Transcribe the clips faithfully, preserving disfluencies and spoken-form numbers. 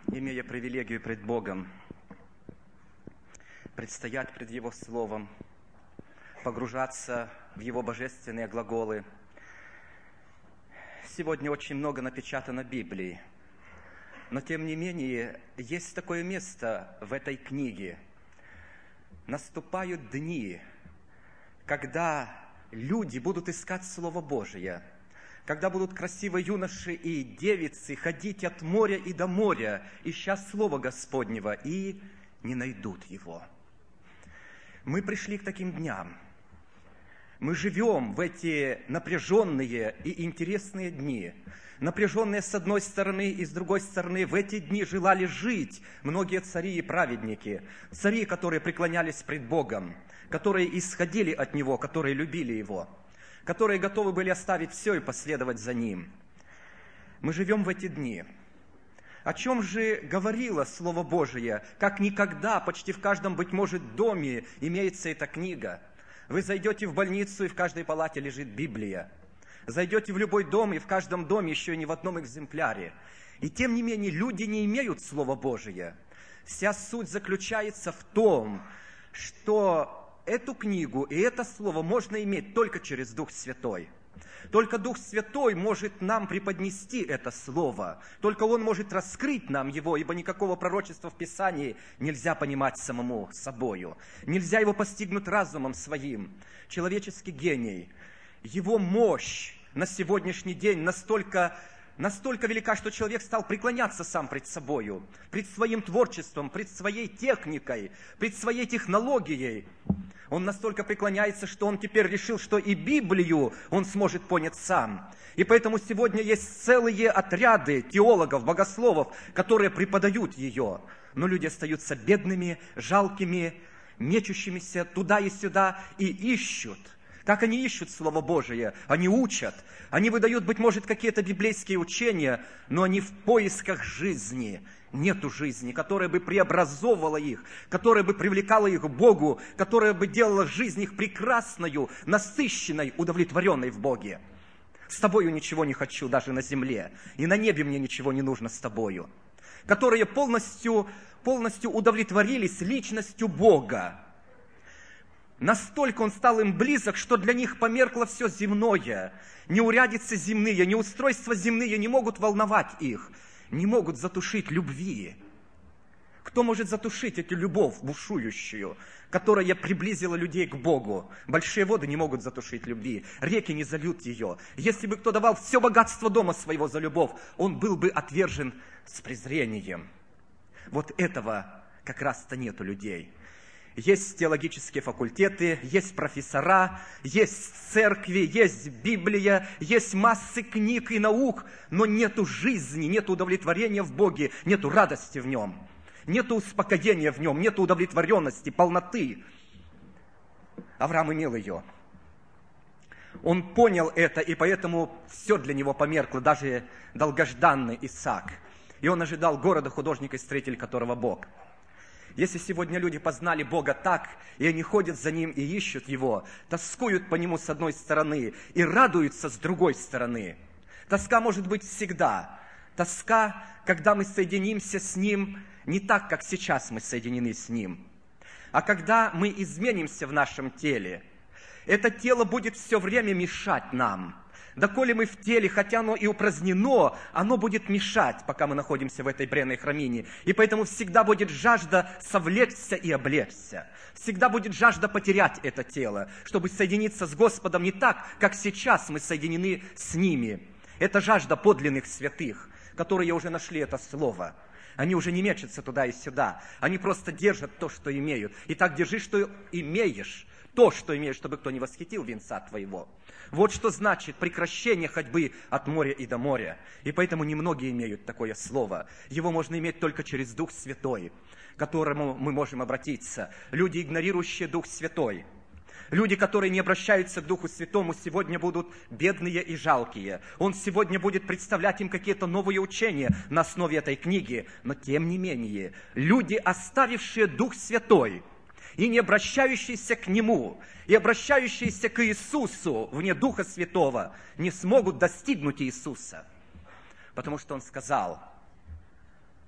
имея привилегию пред Богом, предстоять пред Его Словом, погружаться в Его божественные глаголы. Сегодня очень много напечатано Библии, но тем не менее есть такое место в этой книге. Наступают дни, когда люди будут искать Слово Божие, когда будут красивые юноши и девицы ходить от моря и до моря, ища Слова Господнего, и не найдут его. Мы пришли к таким дням. Мы живем в эти напряженные и интересные дни. Напряженные с одной стороны и с другой стороны. В эти дни желали жить многие цари и праведники. Цари, которые преклонялись пред Богом, которые исходили от Него, которые любили Его, которые готовы были оставить все и последовать за Ним. Мы живем в эти дни. О чем же говорило Слово Божие? Как никогда, почти в каждом, быть может, доме имеется эта книга. Вы зайдете в больницу, и в каждой палате лежит Библия. Зайдете в любой дом, и в каждом доме еще и не в одном экземпляре. И тем не менее, люди не имеют Слова Божия. Вся суть заключается в том, что эту книгу и это Слово можно иметь только через Дух Святой. Только Дух Святой может нам преподнести это Слово. Только Он может раскрыть нам его, ибо никакого пророчества в Писании нельзя понимать самому собою. Нельзя его постигнуть разумом своим. Человеческий гений, его мощь на сегодняшний день настолько, настолько велика, что человек стал преклоняться сам пред собою, пред своим творчеством, пред своей техникой, пред своей технологией. Он настолько преклоняется, что он теперь решил, что и Библию он сможет понять сам. И поэтому сегодня есть целые отряды теологов, богословов, которые преподают ее. Но люди остаются бедными, жалкими, мечущимися туда и сюда и ищут. Как они ищут Слово Божие? Они учат. Они выдают, быть может, какие-то библейские учения, но они в поисках жизни. Нету жизни, которая бы преобразовывала их, которая бы привлекала их к Богу, которая бы делала жизнь их прекрасною, насыщенной, удовлетворенной в Боге. С тобою ничего не хочу даже на земле, и на небе мне ничего не нужно с тобою. Которые полностью, полностью удовлетворились личностью Бога. Настолько Он стал им близок, что для них померкло все земное. Неурядицы земные, неустройства земные не могут волновать их, не могут затушить любви. Кто может затушить эту любовь бушующую, которая приблизила людей к Богу? Большие воды не могут затушить любви, реки не зальют ее. Если бы кто давал все богатство дома своего за любовь, он был бы отвержен с презрением. Вот этого как раз-то нету людей. Есть теологические факультеты, есть профессора, есть церкви, есть Библия, есть массы книг и наук, но нету жизни, нету удовлетворения в Боге, нету радости в Нем, нету успокоения в Нем, нету удовлетворенности, полноты. Авраам имел ее. Он понял это, и поэтому все для него померкло, даже долгожданный Исаак. И он ожидал города, художника и строитель которого Бог. Если сегодня люди познали Бога так, и они ходят за Ним и ищут Его, тоскуют по Нему с одной стороны и радуются с другой стороны. Тоска может быть всегда. Тоска, когда мы соединимся с Ним не так, как сейчас мы соединены с Ним, а когда мы изменимся в нашем теле. Это тело будет все время мешать нам. Доколе мы в теле, хотя оно и упразднено, оно будет мешать, пока мы находимся в этой бренной храмине. И поэтому всегда будет жажда совлечься и облечься. Всегда будет жажда потерять это тело, чтобы соединиться с Господом не так, как сейчас мы соединены с ними. Это жажда подлинных святых, которые уже нашли это слово. Они уже не мечутся туда и сюда. Они просто держат то, что имеют. И так держи, что имеешь. То, что имеешь, чтобы кто не восхитил венца твоего. Вот что значит прекращение ходьбы от моря и до моря. И поэтому немногие имеют такое слово. Его можно иметь только через Дух Святой, к которому мы можем обратиться. Люди, игнорирующие Дух Святой. Люди, которые не обращаются к Духу Святому, сегодня будут бедные и жалкие. Он сегодня будет представлять им какие-то новые учения на основе этой книги. Но тем не менее, люди, оставившие Дух Святой, и не обращающиеся к Нему, и обращающиеся к Иисусу вне Духа Святого, не смогут достигнуть Иисуса. Потому что Он сказал,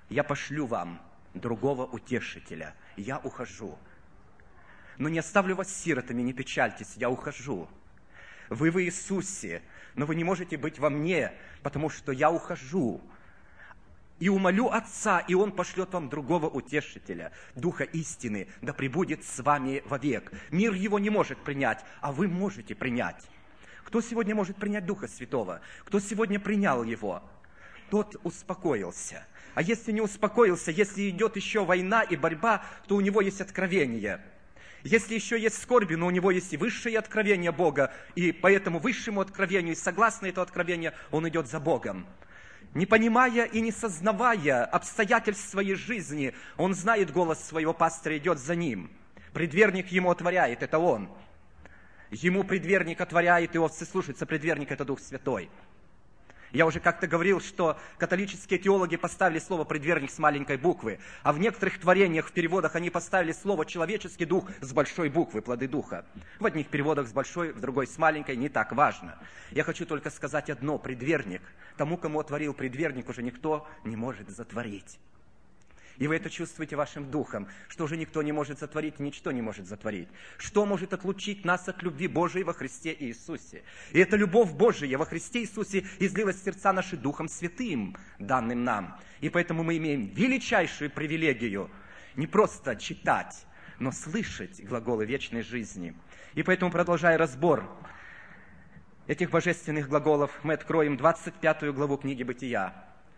я пошлю вам другого утешителя, я ухожу. Но не оставлю вас сиротами, не печальтесь, я ухожу. Вы в Иисусе, но вы не можете быть во мне, потому что я ухожу. И умолю Отца, и Он пошлет вам другого утешителя, Духа истины, да пребудет с вами вовек. Мир его не может принять, а вы можете принять. Кто сегодня может принять Духа Святого? Кто сегодня принял Его? Тот успокоился. А если не успокоился, если идет еще война и борьба, то у него есть откровение. Если еще есть скорби, но у него есть и высшее откровение Бога, и по этому высшему откровению, и согласно этому откровению, он идет за Богом. Не понимая и не сознавая обстоятельств своей жизни, он знает голос своего пастыря, идет за ним. Предверник ему отворяет, это он. Ему предверник отворяет, и овцы слушаются, предверник – это Дух Святой. Я уже как-то говорил, что католические теологи поставили слово «предверник» с маленькой буквы, а в некоторых творениях, в переводах, они поставили слово «человеческий дух» с большой буквы, плоды духа. В одних переводах с большой, в другой с маленькой, не так важно. Я хочу только сказать одно: предверник. Тому, кому отворил предверник, уже никто не может затворить. И вы это чувствуете вашим духом, что уже никто не может затворить, ничто не может затворить. Что может отлучить нас от любви Божией во Христе Иисусе? И эта любовь Божия во Христе Иисусе излилась в сердца наши Духом Святым, данным нам. И поэтому мы имеем величайшую привилегию не просто читать, но слышать глаголы вечной жизни. И поэтому, продолжая разбор этих божественных глаголов, мы откроем двадцать пятую главу книги Бытия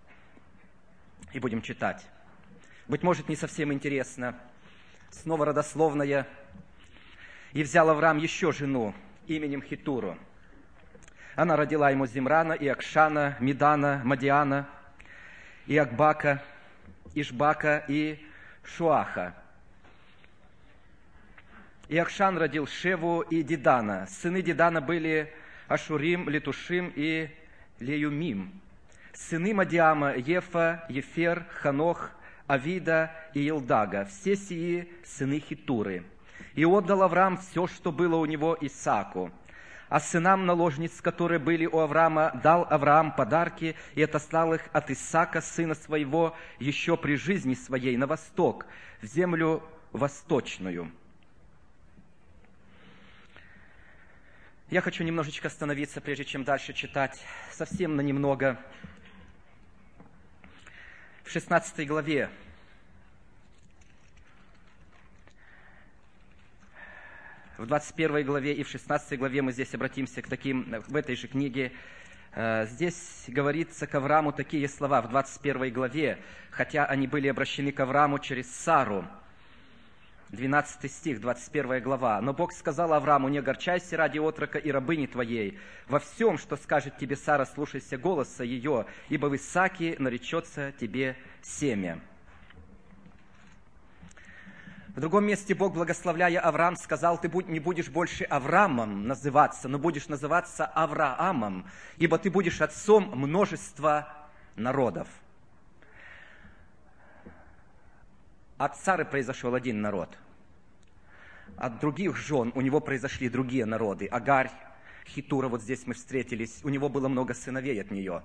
и будем читать. Быть может, не совсем интересно. Снова родословная. «И взял Авраам еще жену именем Хитуру. Она родила ему Зимрана, и Акшана, Медана, Мадиана, и Акбака, Ишбака, и Шуаха. И Акшан родил Шеву и Дидана. Сыны Дидана были Ашурим, Летушим и Леюмим. Сыны Мадиама, Ефа, Ефер, Ханох, Авида и Елдага, все сии сыны Хитуры. И отдал Авраам все, что было у него, Исааку. А сынам наложниц, которые были у Авраама, дал Авраам подарки и отослал их от Исаака, сына своего, еще при жизни своей, на восток, в землю восточную». Я хочу немножечко остановиться, прежде чем дальше читать, совсем на немного. В шестнадцатой главе в двадцать первой главе и в шестнадцатой главе мы здесь обратимся к таким, в этой же книге. Здесь говорится к Аврааму такие слова в двадцать первой главе, хотя они были обращены к Аврааму через Сару. двенадцатый стих, двадцать первая глава. «Но Бог сказал Аврааму: не огорчайся ради отрока и рабыни твоей. Во всем, что скажет тебе Сара, слушайся голоса ее, ибо в Исааке наречется тебе семя». В другом месте Бог, благословляя Авраам, сказал: ты не будешь больше Авраамом называться, но будешь называться Авраамом, ибо ты будешь отцом множества народов. От Сары произошел один народ. От других жен у него произошли другие народы. Агарь, Хитура, вот здесь мы встретились, у него было много сыновей от нее.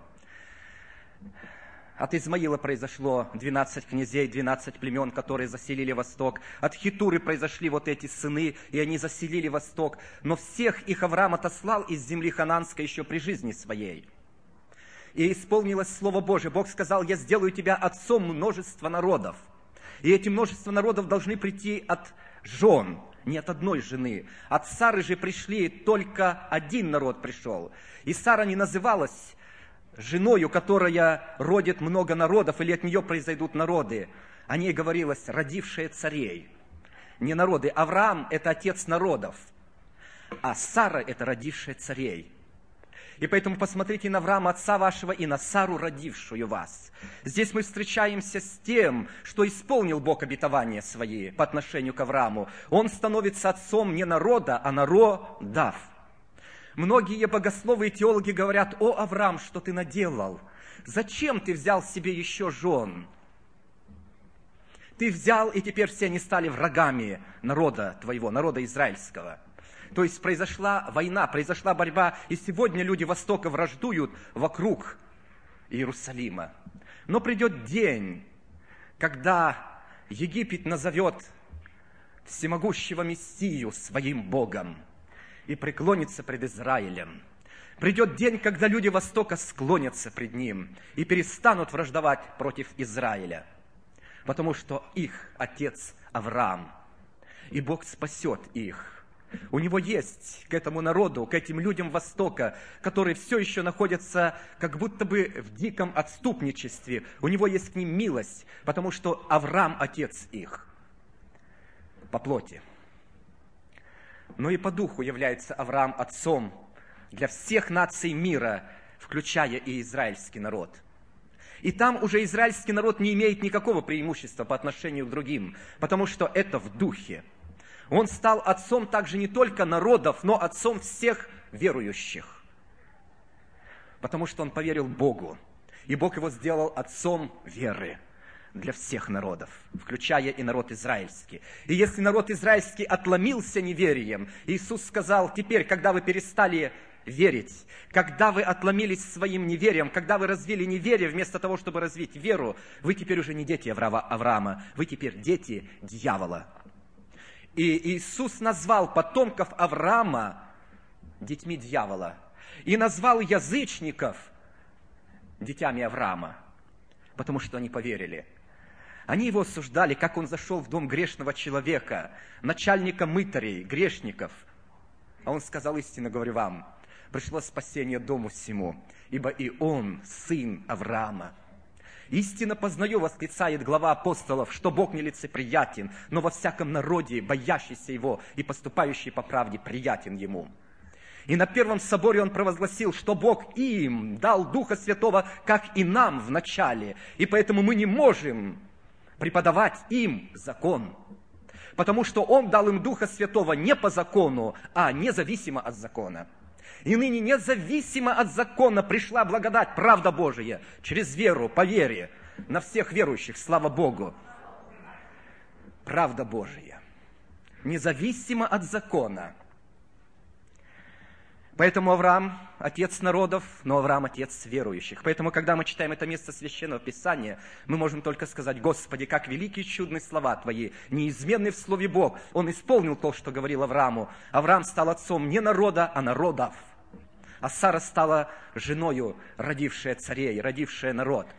От Измаила произошло двенадцать князей, двенадцать племен, которые заселили Восток. От Хитуры произошли вот эти сыны, и они заселили Восток. Но всех их Авраам отослал из земли хананской еще при жизни своей. И исполнилось Слово Божие. Бог сказал: я сделаю тебя отцом множества народов. И эти множество народов должны прийти от жен, не от одной жены. От Сары же пришли, только один народ пришел. И Сара не называлась женою, которая родит много народов, или от нее произойдут народы. О ней говорилось: родившая царей. Не народы. Авраам – это отец народов, а Сара – это родившая царей. И поэтому посмотрите на Авраама, отца вашего, и на Сару, родившую вас. Здесь мы встречаемся с тем, что исполнил Бог обетования свои по отношению к Аврааму. Он становится отцом не народа, а народов. Многие богословы и теологи говорят: о, Авраам, что ты наделал? Зачем ты взял себе еще жен? Ты взял, и теперь все они стали врагами народа твоего, народа израильского. То есть произошла война, произошла борьба, и сегодня люди Востока враждуют вокруг Иерусалима. Но придет день, когда Египет назовет всемогущего Мессию своим Богом и преклонится пред Израилем. Придет день, когда люди Востока склонятся пред Ним и перестанут враждовать против Израиля, потому что их отец Авраам, и Бог спасет их. У Него есть к этому народу, к этим людям Востока, которые все еще находятся как будто бы в диком отступничестве, у Него есть к ним милость, потому что Авраам отец их по плоти. Но и по духу является Авраам отцом для всех наций мира, включая и израильский народ. И там уже израильский народ не имеет никакого преимущества по отношению к другим, потому что это в духе. Он стал отцом также не только народов, но отцом всех верующих, потому что он поверил Богу, и Бог его сделал отцом веры для всех народов, включая и народ израильский. И если народ израильский отломился неверием, Иисус сказал: теперь, когда вы перестали верить, когда вы отломились своим неверием, когда вы развили неверие вместо того, чтобы развить веру, вы теперь уже не дети Авраама, вы теперь дети дьявола. И Иисус назвал потомков Авраама детьми дьявола и назвал язычников детьми Авраама, потому что они поверили. Они его осуждали, как он зашел в дом грешного человека, начальника мытарей, грешников. А он сказал: истинно говорю вам, пришло спасение дому всему, ибо и он сын Авраама. Истинно познаю, восклицает глава апостолов, что Бог не лицеприятен, но во всяком народе, боящийся Его и поступающий по правде, приятен Ему. И на первом соборе он провозгласил, что Бог им дал Духа Святого, как и нам в начале, и поэтому мы не можем преподавать им закон, потому что Он дал им Духа Святого не по закону, а независимо от закона. И ныне независимо от закона пришла благодать, правда Божия, через веру, по вере, на всех верующих, слава Богу. Правда Божия, независимо от закона. Поэтому Авраам – отец народов, но Авраам – отец верующих. Поэтому, когда мы читаем это место Священного Писания, мы можем только сказать: Господи, как велики и чудны слова Твои, неизменный в Слове Бог. Он исполнил то, что говорил Аврааму. Авраам стал отцом не народа, а народов. А Сара стала женою, родившая царей, родившая народ.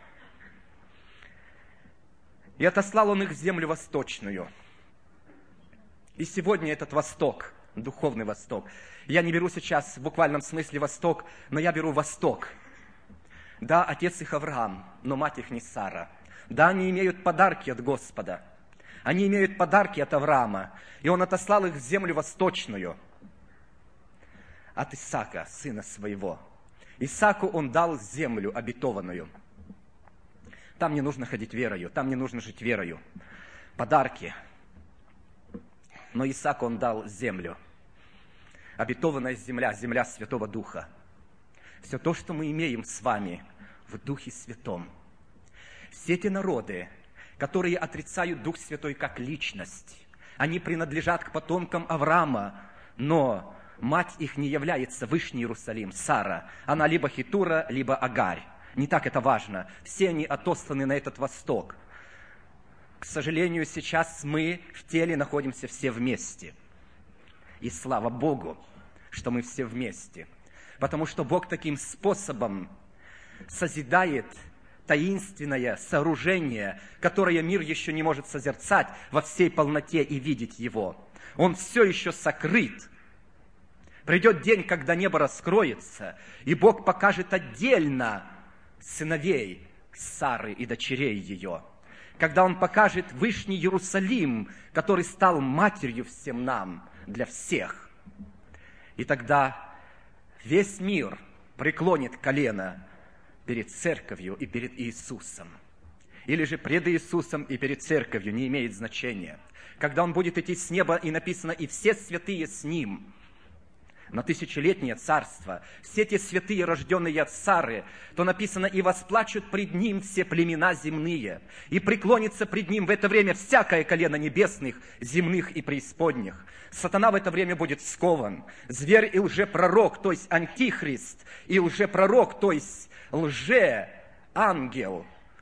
И отослал он их в землю восточную. И сегодня этот Восток, духовный Восток. Я не беру сейчас в буквальном смысле Восток, но я беру Восток. Да, отец их Авраам, но мать их не Сара. Да, они имеют подарки от Господа. Они имеют подарки от Авраама. И он отослал их в землю восточную от Исаака, сына своего. Исааку он дал землю обетованную. Там не нужно ходить верою, там не нужно жить верою. Подарки. Но Исааку он дал землю. Обетованная земля, земля Святого Духа. Все то, что мы имеем с вами в Духе Святом. Все те народы, которые отрицают Дух Святой как личность, они принадлежат к потомкам Авраама, но мать их не является Вышний Иерусалим, Сара. Она либо Хитура, либо Агарь. Не так это важно. Все они отосланы на этот восток. К сожалению, сейчас мы в теле находимся все вместе. И слава Богу, что мы все вместе. Потому что Бог таким способом созидает таинственное сооружение, которое мир еще не может созерцать во всей полноте и видеть его. Он все еще сокрыт. Придет день, когда небо раскроется, и Бог покажет отдельно сыновей Сары и дочерей ее. Когда Он покажет Вышний Иерусалим, который стал матерью всем нам, для всех. И тогда весь мир преклонит колено перед церковью и перед Иисусом. Или же пред Иисусом и перед церковью, не имеет значения. Когда Он будет идти с неба, и написано: «И все святые с Ним», на тысячелетнее царство, все те святые, рожденные от Сары, то написано: «И восплачут пред Ним все племена земные, и преклонится пред Ним в это время всякое колено небесных, земных и преисподних». Сатана в это время будет скован. Зверь и лжепророк, то есть антихрист, и лжепророк, то есть лжеангел,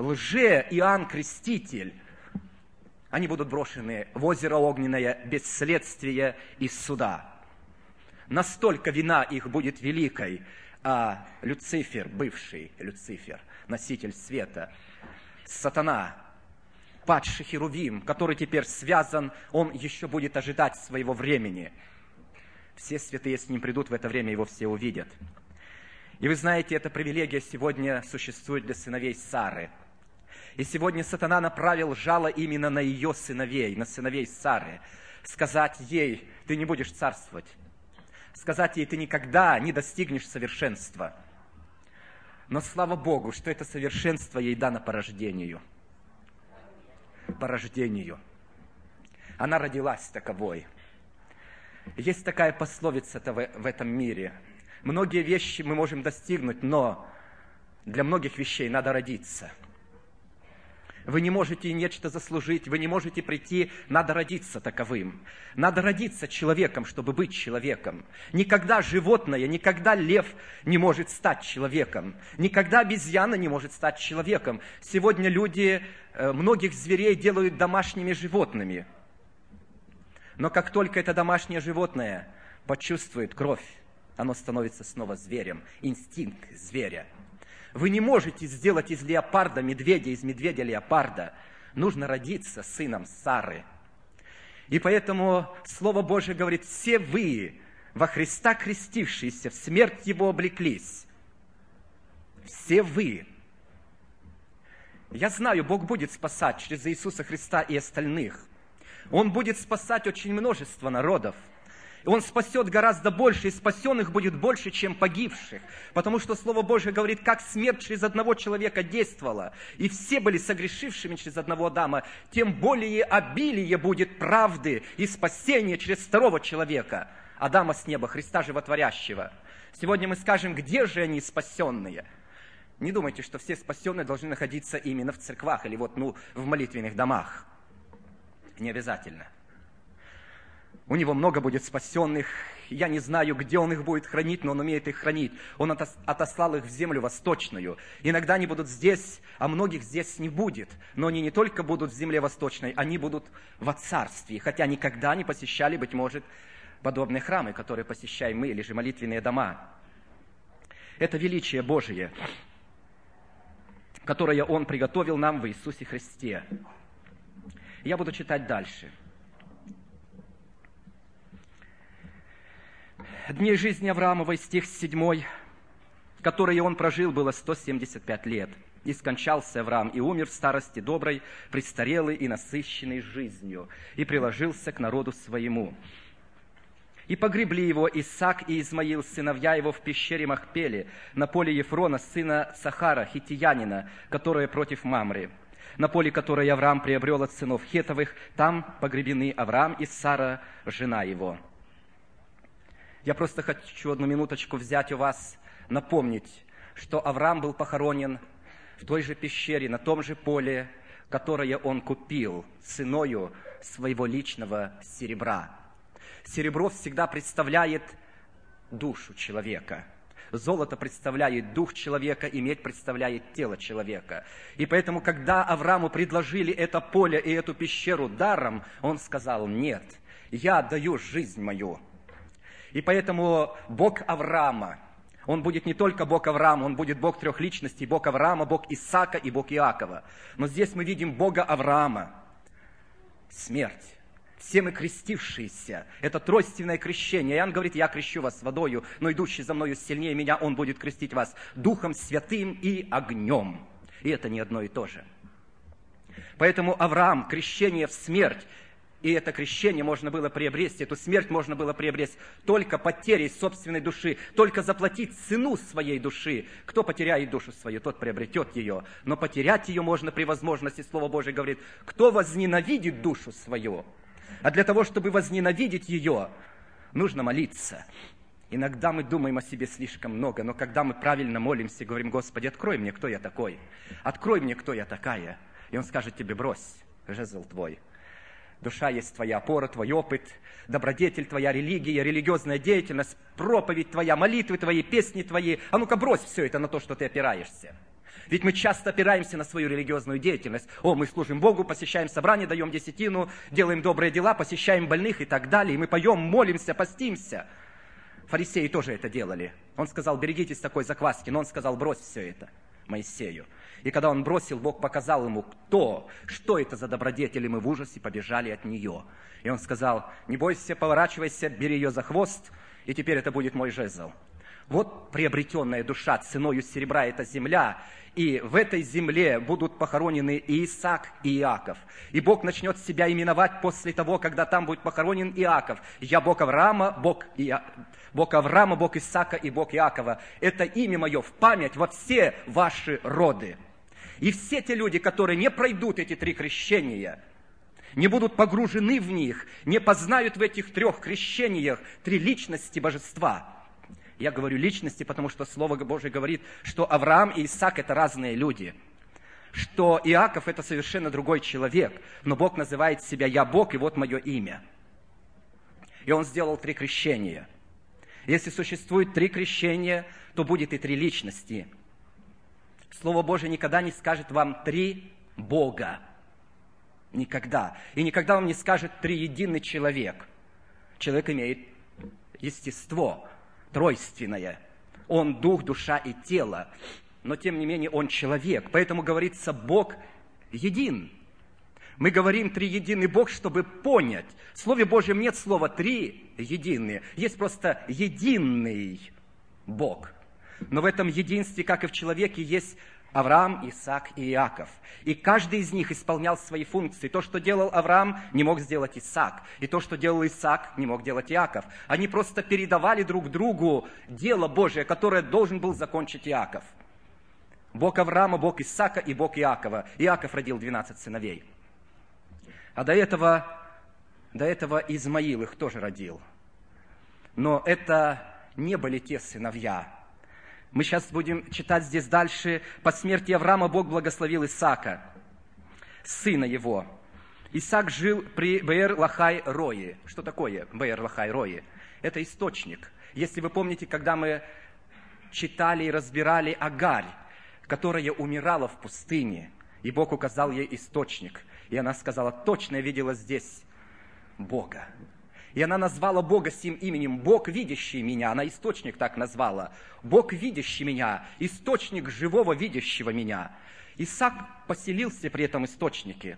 лже Иоанн Креститель, они будут брошены в озеро огненное без следствия и суда. Настолько вина их будет великой, а Люцифер, бывший Люцифер, носитель света, сатана, падший херувим, который теперь связан, он еще будет ожидать своего времени. Все святые с ним придут, в это время его все увидят. И вы знаете, эта привилегия сегодня существует для сыновей Сары. И сегодня сатана направил жало именно на ее сыновей, на сыновей Сары. Сказать ей, ты не будешь царствовать. Сказать ей, ты никогда не достигнешь совершенства. Но слава Богу, что это совершенство ей дано по рождению. По рождению. Она родилась таковой. Есть такая пословица-то в этом мире. Многие вещи мы можем достигнуть, но для многих вещей надо родиться. Вы не можете нечто заслужить, вы не можете прийти, надо родиться таковым. Надо родиться человеком, чтобы быть человеком. Никогда животное, никогда лев не может стать человеком. Никогда обезьяна не может стать человеком. Сегодня люди многих зверей делают домашними животными. Но как только это домашнее животное почувствует кровь, оно становится снова зверем, инстинкт зверя. Вы не можете сделать из леопарда медведя, из медведя леопарда. Нужно родиться сыном Сары. И поэтому Слово Божие говорит, все вы, во Христа крестившиеся, в смерть Его облеклись. Все вы. Я знаю, Бог будет спасать через Иисуса Христа и остальных. Он будет спасать очень множество народов. И Он спасет гораздо больше, и спасенных будет больше, чем погибших. Потому что Слово Божие говорит, как смерть через одного человека действовала, и все были согрешившими через одного Адама, тем более обилие будет правды и спасения через второго человека, Адама с неба, Христа Животворящего. Сегодня мы скажем, где же они спасенные? Не думайте, что все спасенные должны находиться именно в церквах или вот, ну, в молитвенных домах. Не обязательно. У него много будет спасенных. Я не знаю, где он их будет хранить, но он умеет их хранить. Он отослал их в землю восточную. Иногда они будут здесь, а многих здесь не будет. Но они не только будут в земле восточной, они будут во царстве. Хотя никогда не посещали, быть может, подобные храмы, которые посещаем мы, или же молитвенные дома. Это величие Божие, которое Он приготовил нам в Иисусе Христе. Я буду читать дальше. Дней жизни Авраамовой, стих седьмой, которые он прожил, было сто семьдесят пять лет. И скончался Авраам, и умер в старости доброй, престарелый и насыщенный жизнью, и приложился к народу своему. И погребли его Исаак и Измаил, сыновья его, в пещере Махпеле, на поле Ефрона, сына Сахара, хиттиянина, которое против Мамры, на поле, которое Авраам приобрел от сынов Хетовых, там погребены Авраам и Сара, жена его. Я просто хочу одну минуточку взять у вас, напомнить, что Авраам был похоронен в той же пещере, на том же поле, которое он купил ценою своего личного серебра. Серебро всегда представляет душу человека. Золото представляет дух человека, и медь представляет тело человека. И поэтому, когда Аврааму предложили это поле и эту пещеру даром, он сказал: нет, я отдаю жизнь мою. И поэтому Бог Авраама, Он будет не только Бог Авраама, Он будет Бог трех личностей, Бог Авраама, Бог Исаака и Бог Иакова. Но здесь мы видим Бога Авраама. Смерть. Все мы крестившиеся. Это тройственное крещение. Иоанн говорит: я крещу вас водою, но идущий за мною сильнее меня, Он будет крестить вас Духом Святым и огнем. И это не одно и то же. Поэтому Авраам, крещение в смерть, и это крещение можно было приобрести, эту смерть можно было приобрести только потерей собственной души, только заплатить цену своей души. Кто потеряет душу свою, тот приобретет ее. Но потерять ее можно при возможности. Слово Божие говорит: кто возненавидит душу свою. А для того, чтобы возненавидеть ее, нужно молиться. Иногда мы думаем о себе слишком много, но когда мы правильно молимся, говорим: Господи, открой мне, кто я такой. Открой мне, кто я такая. И Он скажет тебе: брось, жезл твой. Душа есть твоя опора, твой опыт, добродетель твоя, религия, религиозная деятельность, проповедь твоя, молитвы твои, песни твои. А ну-ка брось все это на то, что ты опираешься. Ведь мы часто опираемся на свою религиозную деятельность. О, мы служим Богу, посещаем собрания, даем десятину, делаем добрые дела, посещаем больных и так далее. И мы поем, молимся, постимся. Фарисеи тоже это делали. Он сказал, берегитесь такой закваски, но он сказал, брось все это Моисею. И когда он бросил, Бог показал ему, кто, что это за добродетель, и мы в ужасе побежали от нее. И он сказал, не бойся, поворачивайся, бери ее за хвост, и теперь это будет мой жезл. Вот приобретенная душа ценою серебра – это земля, и в этой земле будут похоронены и Исаак, и Иаков. И Бог начнет себя именовать после того, когда там будет похоронен Иаков. Я Бог Авраама, Бог, Иа... Бог Авраама, Бог Исаака и Бог Иакова. Это имя мое в память во все ваши роды. И все те люди, которые не пройдут эти три крещения, не будут погружены в них, не познают в этих трех крещениях три личности божества. Я говорю личности, потому что Слово Божие говорит, что Авраам и Исаак – это разные люди, что Иаков – это совершенно другой человек, но Бог называет себя «Я Бог, и вот мое имя». И Он сделал три крещения. Если существует три крещения, то будет и три личности. Слово Божие никогда не скажет вам «три Бога». Никогда. И никогда вам не скажет «триединый человек». Человек имеет естество тройственное. Он дух, душа и тело. Но, тем не менее, он человек. Поэтому говорится «Бог един». Мы говорим «триединый Бог», чтобы понять. В Слове Божьем нет слова «триединые». Есть просто «единый Бог». Но в этом единстве, как и в человеке, есть Авраам, Исаак и Иаков. И каждый из них исполнял свои функции. То, что делал Авраам, не мог сделать Исаак. И то, что делал Исаак, не мог делать Иаков. Они просто передавали друг другу дело Божие, которое должен был закончить Иаков. Бог Авраама, Бог Исаака и Бог Иакова. Иаков родил двенадцать сыновей. А до этого, до этого Измаил их тоже родил. Но это не были те сыновья. Мы сейчас будем читать здесь дальше. По смерти Авраама Бог благословил Исаака, сына его. Исаак жил при Беэр-Лахай-Рое. Что такое Беэр-Лахай-Рое? Это источник. Если вы помните, когда мы читали и разбирали Агарь, которая умирала в пустыне, и Бог указал ей источник. И она сказала, точно я видела здесь Бога. И она назвала Бога сим именем «Бог, видящий меня». Она источник так назвала. «Бог, видящий меня», источник живого, видящего меня. Исаак поселился при этом источнике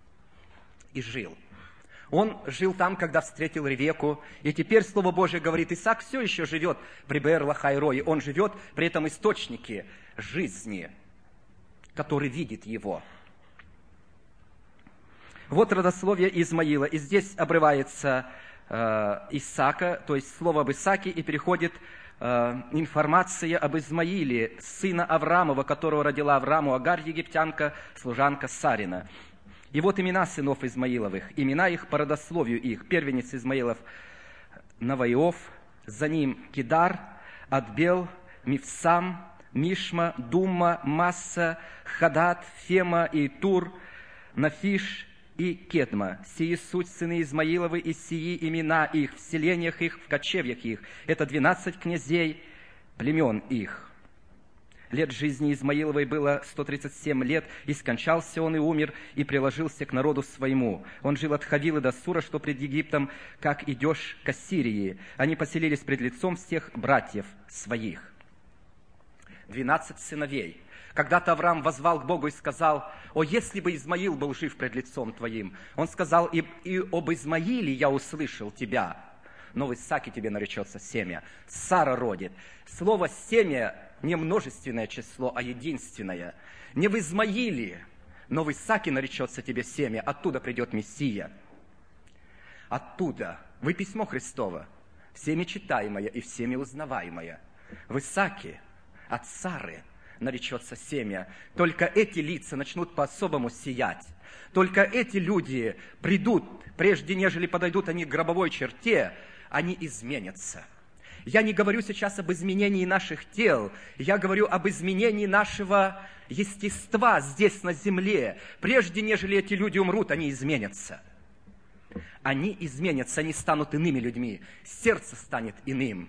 и жил. Он жил там, когда встретил Ревеку. И теперь Слово Божие говорит, Исаак все еще живет при Беэр-Лахай-Рое. Он живет при этом источнике жизни, который видит его. Вот родословие Измаила. И здесь обрывается Исаака, то есть слово об Исааке, и переходит э, информация об Измаиле, сына Авраамова, которого родила Аврааму Агарь, египтянка, служанка Сарина. И вот имена сынов Измаиловых, имена их по родословию их. Первенец Измаилов Наваиов, за ним Кидар, Адбел, Мифсам, Мишма, Думма, Масса, Хадат, Фема и Тур, Нафиш и Кедма. Сии суть сыны Измаиловы, и сии имена их, в селениях их, в кочевьях их. Это двенадцать князей, племен их. Лет жизни Измаиловой было сто тридцать семь лет, и скончался он и умер, и приложился к народу своему. Он жил от Хавилы до Сура, что пред Египтом, как идешь к Ассирии. Они поселились пред лицом всех братьев своих. Двенадцать сыновей. Когда-то Авраам воззвал к Богу и сказал, «О, если бы Измаил был жив пред лицом Твоим!» Он сказал, «И, и об Измаиле я услышал Тебя, но в Исааке тебе наречется семя». Сара родит. Слово «семя» не множественное число, а единственное. Не в Измаиле, но в Исааке наречется тебе семя. Оттуда придет Мессия. Оттуда. Вы письмо Христово, всеми читаемое и всеми узнаваемое. В Исааке от Сары наречется семя. Только эти лица начнут по-особому сиять. Только эти люди придут, прежде нежели подойдут они к гробовой черте, они изменятся. Я не говорю сейчас об изменении наших тел, я говорю об изменении нашего естества здесь на земле. Прежде нежели эти люди умрут, они изменятся. Они изменятся, они станут иными людьми, сердце станет иным.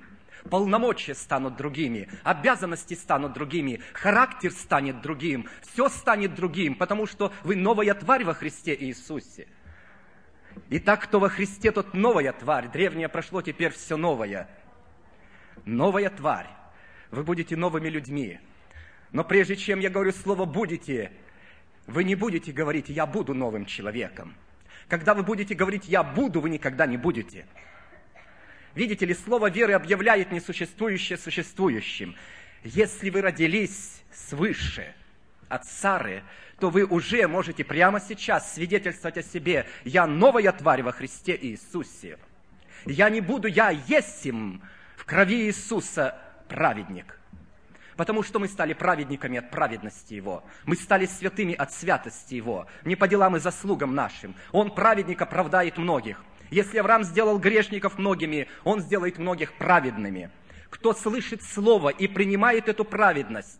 полномочия станут другими, обязанности станут другими, характер станет другим, все станет другим, потому что вы новая тварь во Христе Иисусе. Итак, кто во Христе, тот новая тварь. Древнее прошло, теперь все новое. Новая тварь. Вы будете новыми людьми. Но прежде чем я говорю слово «будете», вы не будете говорить «я буду новым человеком». Когда вы будете говорить «я буду», вы никогда не будете. Видите ли, слово веры объявляет несуществующее существующим. Если вы родились свыше от Сары, то вы уже можете прямо сейчас свидетельствовать о себе: «Я новая тварь во Христе Иисусе». Я не буду, я есим в крови Иисуса праведник. Потому что мы стали праведниками от праведности Его. Мы стали святыми от святости Его. Не по делам и заслугам нашим. Он, праведник, оправдает многих. Если Авраам сделал грешников многими, Он сделает многих праведными. Кто слышит Слово и принимает эту праведность,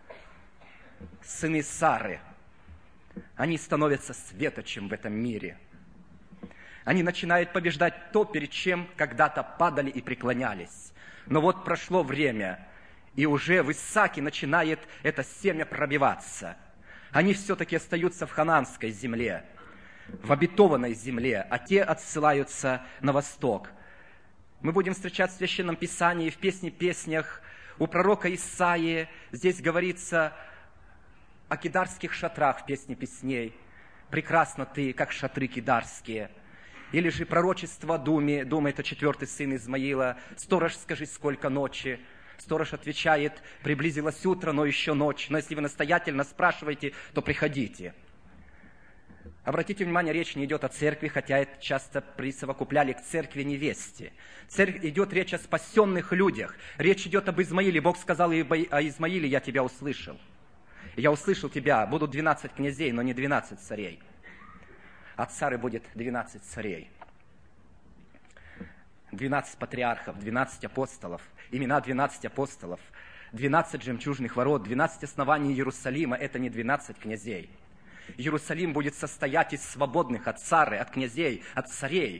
сыны Сары, они становятся светочем в этом мире. Они начинают побеждать то, перед чем когда-то падали и преклонялись. Но вот прошло время, и уже в Исааке начинает это семя пробиваться. Они все-таки остаются в ханаанской земле, в обетованной земле, а те отсылаются на восток. Мы будем встречать в Священном Писании, в Песне песнях, у пророка Исаии. Здесь говорится о кидарских шатрах в Песне песней. «Прекрасна ты, как шатры кидарские». Или же пророчество о Думе. Дума – это четвертый сын Измаила. «Сторож, скажи, сколько ночи?» Сторож отвечает: приблизилось утро, но еще ночь. Но если вы настоятельно спрашиваете, то приходите. Обратите внимание, речь не идет о церкви, хотя это часто присовокупляли к церкви невесте. Церковь, идет речь о спасенных людях. Речь идет об Измаиле. Бог сказал: о Измаиле я тебя услышал. Я услышал тебя. Будут двенадцать князей, но не двенадцать царей. От Сары будет двенадцать царей. двенадцать патриархов, двенадцать апостолов, имена двенадцати апостолов, двенадцать жемчужных ворот, двенадцать оснований Иерусалима – это не двенадцать князей. Иерусалим будет состоять из свободных от Сары, от князей, от царей.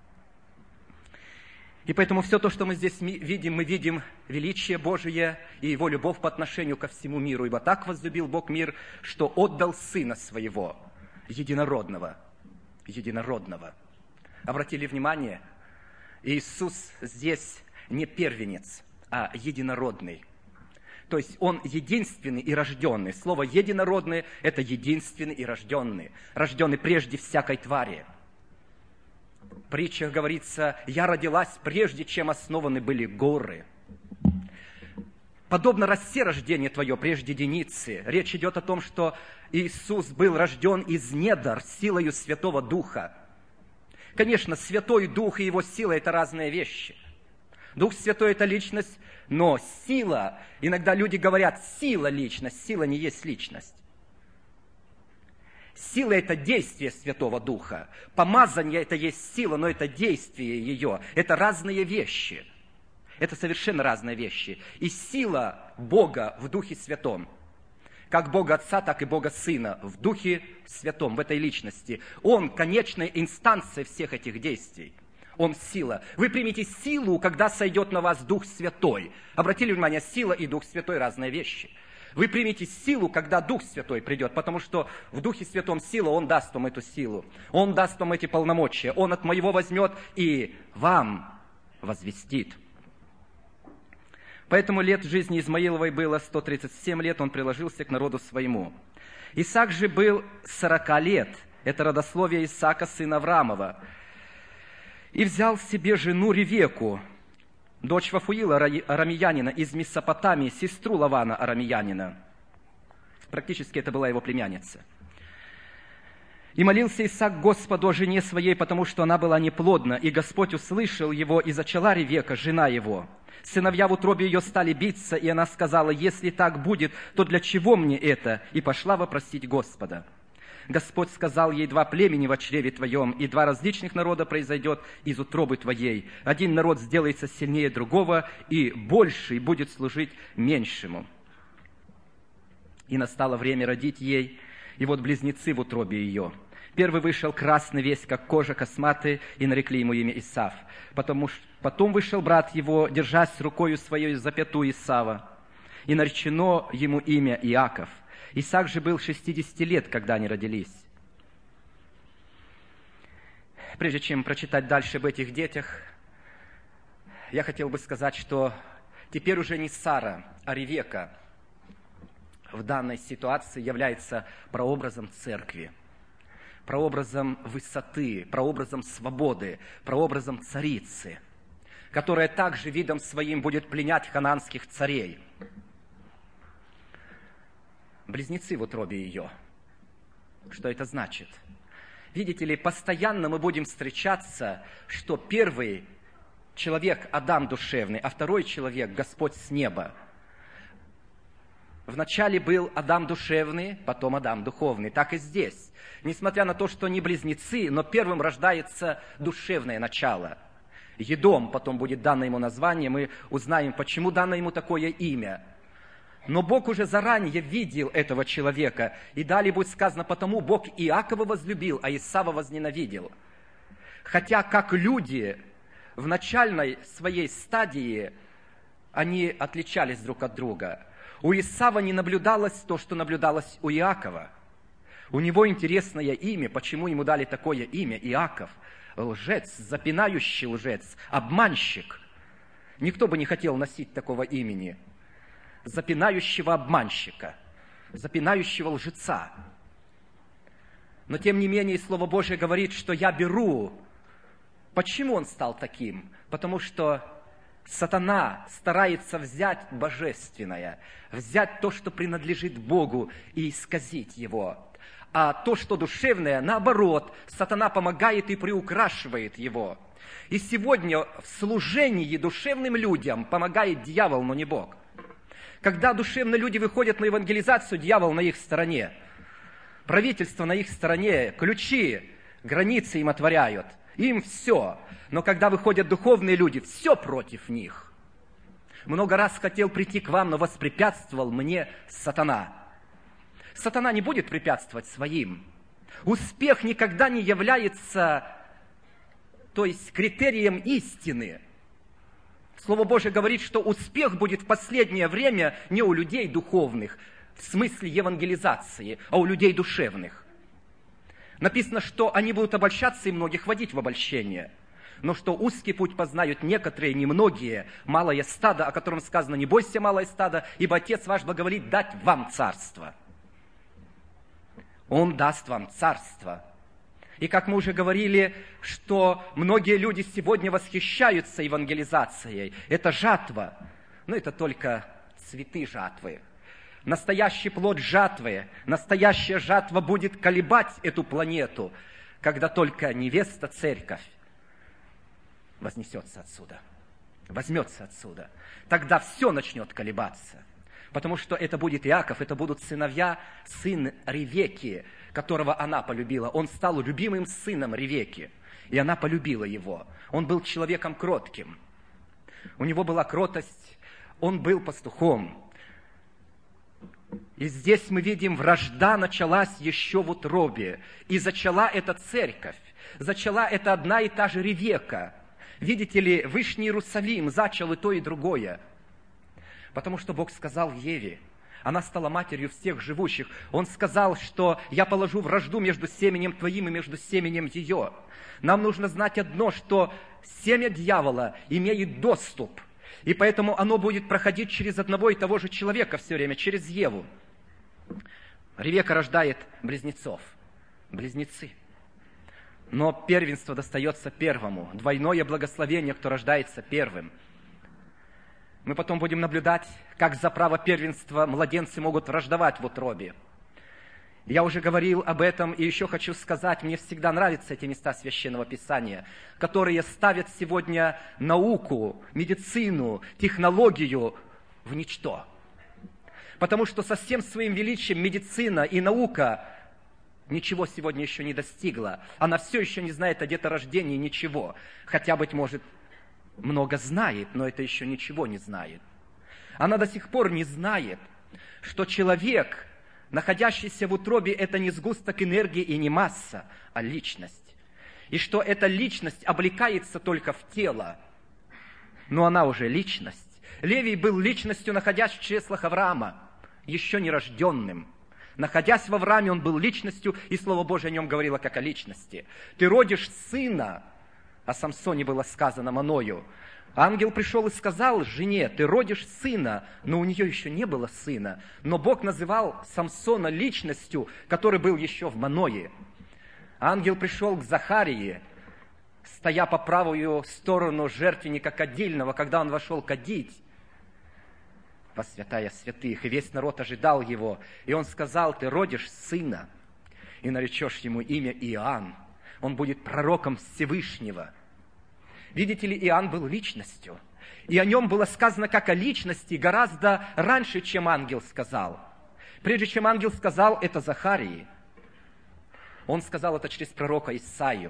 И поэтому все то, что мы здесь видим, мы видим величие Божие и Его любовь по отношению ко всему миру. Ибо так возлюбил Бог мир, что отдал Сына Своего, единородного, единородного. Обратили внимание? Иисус здесь не первенец, а единородный. То есть Он единственный и рожденный. Слово «единородный» – это единственный и рожденный. Рожденный прежде всякой твари. В притчах говорится: «Я родилась, прежде чем основаны были горы». Подобно росе рождение твое прежде деницы. Речь идет о том, что Иисус был рожден из недр силою Святого Духа. Конечно, Святой Дух и Его сила – это разные вещи. Дух Святой – это личность, но сила, иногда люди говорят: сила – личность, сила не есть личность. Сила – это действие Святого Духа. Помазание – это есть сила, но это действие ее. Это разные вещи. Это совершенно разные вещи. И сила Бога в Духе Святом, как Бога Отца, так и Бога Сына, в Духе Святом, в этой личности. Он – конечная инстанция всех этих действий. Он – сила. Вы примете силу, когда сойдет на вас Дух Святой. Обратили внимание, сила и Дух Святой – разные вещи. Вы примете силу, когда Дух Святой придет, потому что в Духе Святом сила, Он даст вам эту силу. Он даст вам эти полномочия. Он от моего возьмет и вам возвестит. Поэтому лет жизни Измаиловой было сто тридцать семь лет, он приложился к народу своему. Исаак же был сорока лет. Это родословие Исаака, сына Авраамова. И взял себе жену Ревеку, дочь Вафуила арамеянина из Месопотамии, сестру Лавана арамеянина. Практически это была его племянница. И молился Исаак Господу о жене своей, потому что она была неплодна. И Господь услышал его, и зачала Ревека, жена его. Сыновья в утробе ее стали биться, и она сказала: если так будет, то для чего мне это? И пошла вопросить Господа. Господь сказал ей: два племени во чреве твоем, и два различных народа произойдет из утробы твоей. Один народ сделается сильнее другого, и больший будет служить меньшему. И настало время родить ей, и вот близнецы в утробе ее. Первый вышел красный весь, как кожа косматый, и нарекли ему имя Исав. Потому, потом вышел брат его, держась рукою своей за пяту Исава, и наречено ему имя Иаков. Исаак же был шестидесяти лет, когда они родились. Прежде чем прочитать дальше об этих детях, я хотел бы сказать, что теперь уже не Сара, а Ревека в данной ситуации является прообразом церкви, прообразом высоты, прообразом свободы, прообразом царицы, которая также видом своим будет пленять ханаанских царей. Близнецы в утробе ее. Что это значит? Видите ли, постоянно мы будем встречаться, что первый человек Адам душевный, а второй человек Господь с неба. Вначале был Адам душевный, потом Адам духовный. Так и здесь. Несмотря на то, что они близнецы, но первым рождается душевное начало. Едом потом будет дано ему название, мы узнаем, почему дано ему такое имя. Но Бог уже заранее видел этого человека. И далее будет сказано, потому Бог Иакова возлюбил, а Исава возненавидел. Хотя как люди в начальной своей стадии, они отличались друг от друга. У Исава не наблюдалось то, что наблюдалось у Иакова. У него интересное имя. Почему ему дали такое имя? Иаков. Лжец, запинающий лжец, обманщик. Никто бы не хотел носить такого имени. Запинающего обманщика, запинающего лжеца. Но тем не менее Слово Божие говорит, что я беру. Почему он стал таким? Потому что сатана старается взять божественное, взять то, что принадлежит Богу, и исказить его. А то, что душевное, наоборот, сатана помогает и приукрашивает его. И сегодня в служении душевным людям помогает дьявол, но не Бог. Когда душевные люди выходят на евангелизацию, дьявол на их стороне. Правительство на их стороне, ключи, границы им отворяют. Им все. Но когда выходят духовные люди, все против них. Много раз хотел прийти к вам, но воспрепятствовал мне сатана. Сатана не будет препятствовать своим. Успех никогда не является, то есть, критерием истины. Слово Божие говорит, что успех будет в последнее время не у людей духовных, в смысле евангелизации, а у людей душевных. Написано, что они будут обольщаться и многих водить в обольщение. Но что узкий путь познают некоторые, немногие, малое стадо, о котором сказано, не бойся, малое стадо, ибо Отец ваш благоволит дать вам царство. Он даст вам царство. И как мы уже говорили, что многие люди сегодня восхищаются евангелизацией. Это жатва, но это только цветы жатвы. Настоящий плод жатвы, настоящая жатва будет колебать эту планету, когда только невеста, церковь, вознесется отсюда, возьмется отсюда. Тогда все начнет колебаться. Потому что это будет Иаков, это будут сыновья, сын Ревеки, которого она полюбила. Он стал любимым сыном Ревеки, и она полюбила его. Он был человеком кротким. У него была кротость, он был пастухом. И здесь мы видим, вражда началась еще в утробе. И зачала эта церковь, зачала это одна и та же Ревека. Видите ли, Вышний Иерусалим зачал и то, и другое. Потому что Бог сказал Еве, она стала матерью всех живущих. Он сказал, что я положу вражду между семенем твоим и между семенем ее. Нам нужно знать одно, что семя дьявола имеет доступ. И поэтому оно будет проходить через одного и того же человека все время, через Еву. Ревека рождает близнецов. Близнецы. Но первенство достается первому. Двойное благословение, кто рождается первым. Мы потом будем наблюдать, как за право первенства младенцы могут враждовать в утробе. Я уже говорил об этом, и еще хочу сказать, мне всегда нравятся эти места Священного Писания, которые ставят сегодня науку, медицину, технологию в ничто. Потому что со всем своим величием медицина и наука ничего сегодня еще не достигла. Она все еще не знает о деторождении ничего. Хотя, быть может, много знает, но это еще ничего не знает. Она до сих пор не знает, что человек находящийся в утробе – это не сгусток энергии и не масса, а личность. И что эта личность облекается только в тело, но она уже личность. Левий был личностью, находясь в чреслах Авраама, еще нерожденным. Находясь в Аврааме, он был личностью, и Слово Божие о нем говорило как о личности. «Ты родишь сына», о Самсоне было сказано мною. Ангел пришел и сказал жене: ты родишь сына, но у нее еще не было сына. Но Бог называл Самсона личностью, который был еще в Маное. Ангел пришел к Захарии, стоя по правую сторону жертвенника кадильного, когда он вошел кадить во святая святых, и весь народ ожидал его. И он сказал: ты родишь сына, и наречешь ему имя Иоанн. Он будет пророком Всевышнего. Видите ли, Иоанн был личностью. И о нем было сказано как о личности гораздо раньше, чем ангел сказал. Прежде чем ангел сказал это Захарии, он сказал это через пророка Исаию.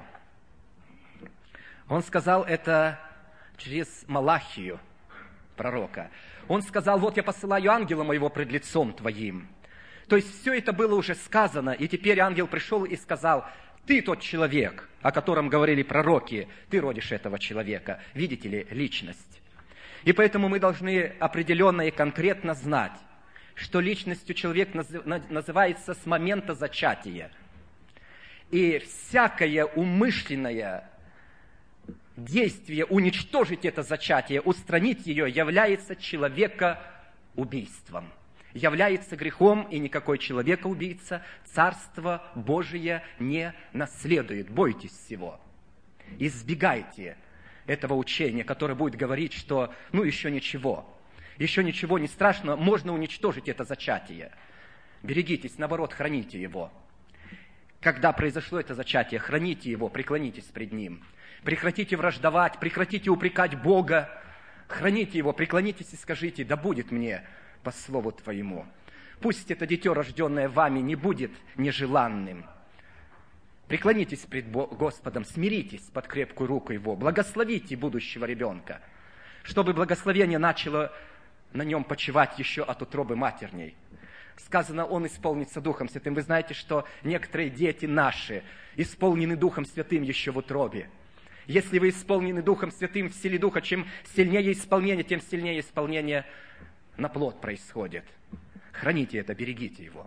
Он сказал это через Малахию, пророка. Он сказал: вот я посылаю ангела моего пред лицом твоим. То есть все это было уже сказано, и теперь ангел пришел и сказал: ты тот человек, о котором говорили пророки, ты родишь этого человека. Видите ли, личность. И поэтому мы должны определенно и конкретно знать, что личностью человек называется с момента зачатия. И всякое умышленное действие уничтожить это зачатие, устранить ее, является человекоубийством. Является грехом, и никакой человека-убийца Царство Божие не наследует. Бойтесь всего. Избегайте этого учения, которое будет говорить, что ну еще ничего, еще ничего не страшно, можно уничтожить это зачатие. Берегитесь, наоборот, храните его. Когда произошло это зачатие, храните его, преклонитесь пред ним. Прекратите враждовать, прекратите упрекать Бога, храните его, преклонитесь и скажите: да будет мне по слову Твоему. Пусть это дитё, рожденное вами, не будет нежеланным. Преклонитесь пред Господом, смиритесь под крепкую руку Его, благословите будущего ребенка, чтобы благословение начало на нем почивать еще от утробы матерней. Сказано, он исполнится Духом Святым. Вы знаете, что некоторые дети наши исполнены Духом Святым еще в утробе. Если вы исполнены Духом Святым в силе Духа, чем сильнее исполнение, тем сильнее исполнение на плод происходит. Храните это, берегите его.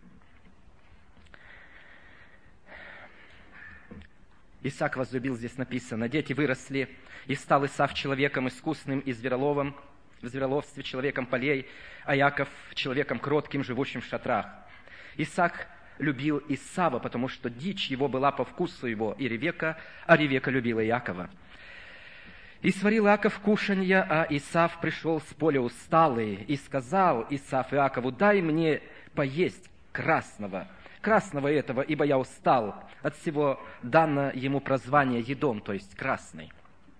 Исаак возлюбил, здесь написано: дети выросли, и стал Исав человеком искусным и звероловым, в звероловстве человеком полей, а Яков человеком кротким, живущим в шатрах. Исаак любил Исава, потому что дичь его была по вкусу его, и Ревека, а Ревека любила Иакова. И сварил Иаков кушанья, а Исав пришел с поля усталый, и сказал Исав Иакову: дай мне поесть красного, красного этого, ибо я устал. От всего дано ему прозвание Едом, то есть красный.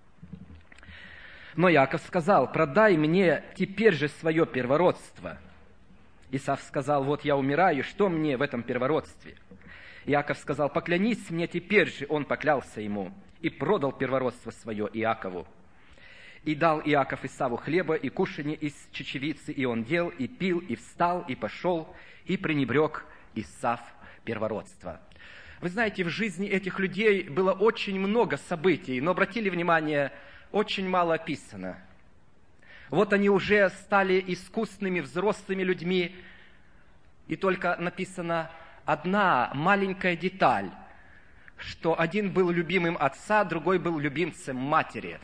Но Иаков сказал: продай мне теперь же свое первородство. Исав сказал: вот я умираю, что мне в этом первородстве? Иаков сказал: поклянись мне теперь же. Он поклялся ему и продал первородство свое Иакову. И дал Иаков Исаву хлеба и кушанье из чечевицы, и он ел, и пил, и встал, и пошел, и пренебрег Исав первородство. Вы знаете, в жизни этих людей было очень много событий, но обратили внимание, очень мало описано. Вот они уже стали искусными взрослыми людьми, и только написана одна маленькая деталь, что один был любимым отца, другой был любимцем матери.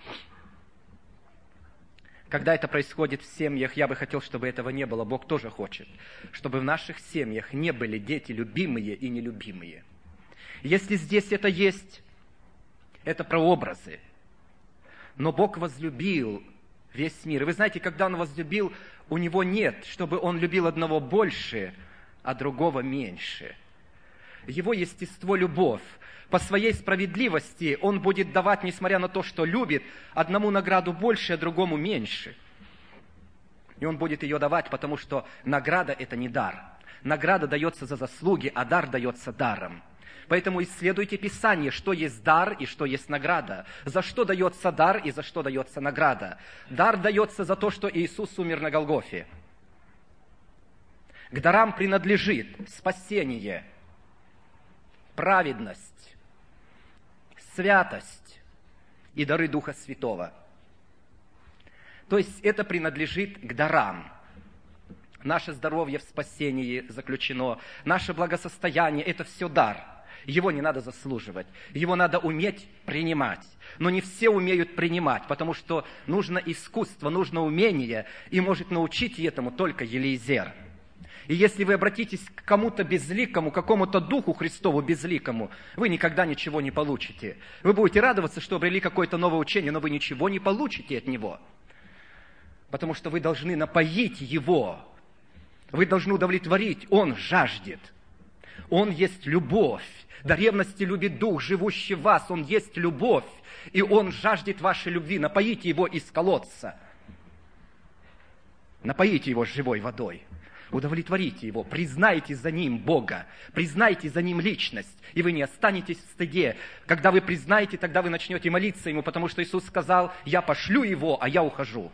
Когда это происходит в семьях, я бы хотел, чтобы этого не было. Бог тоже хочет, чтобы в наших семьях не были дети любимые и нелюбимые. Если здесь это есть, это прообразы. Но Бог возлюбил весь мир. И вы знаете, когда Он возлюбил, у Него нет, чтобы Он любил одного больше, а другого меньше. Его естество – любовь. По своей справедливости Он будет давать, несмотря на то, что любит, одному награду больше, а другому меньше. И Он будет ее давать, потому что награда – это не дар. Награда дается за заслуги, а дар дается даром. Поэтому исследуйте Писание, что есть дар и что есть награда. За что дается дар и за что дается награда. Дар дается за то, что Иисус умер на Голгофе. К дарам принадлежит спасение, праведность, святость и дары Духа Святого. То есть это принадлежит к дарам. Наше здоровье в спасении заключено, наше благосостояние – это все дар. Его не надо заслуживать, его надо уметь принимать. Но не все умеют принимать, потому что нужно искусство, нужно умение, и может научить этому только Елиезер. И если вы обратитесь к кому-то безликому, к какому-то Духу Христову безликому, вы никогда ничего не получите. Вы будете радоваться, что обрели какое-то новое учение, но вы ничего не получите от него. Потому что вы должны напоить его. Вы должны удовлетворить. Он жаждет. Он есть любовь. До ревности любит Дух, живущий в вас. Он есть любовь. И Он жаждет вашей любви. Напоите его из колодца. Напоите его живой водой. Удовлетворите его. Признайте за ним Бога. Признайте за ним личность. И вы не останетесь в стыде. Когда вы признаете, тогда вы начнете молиться ему, потому что Иисус сказал: «Я пошлю его, а я ухожу».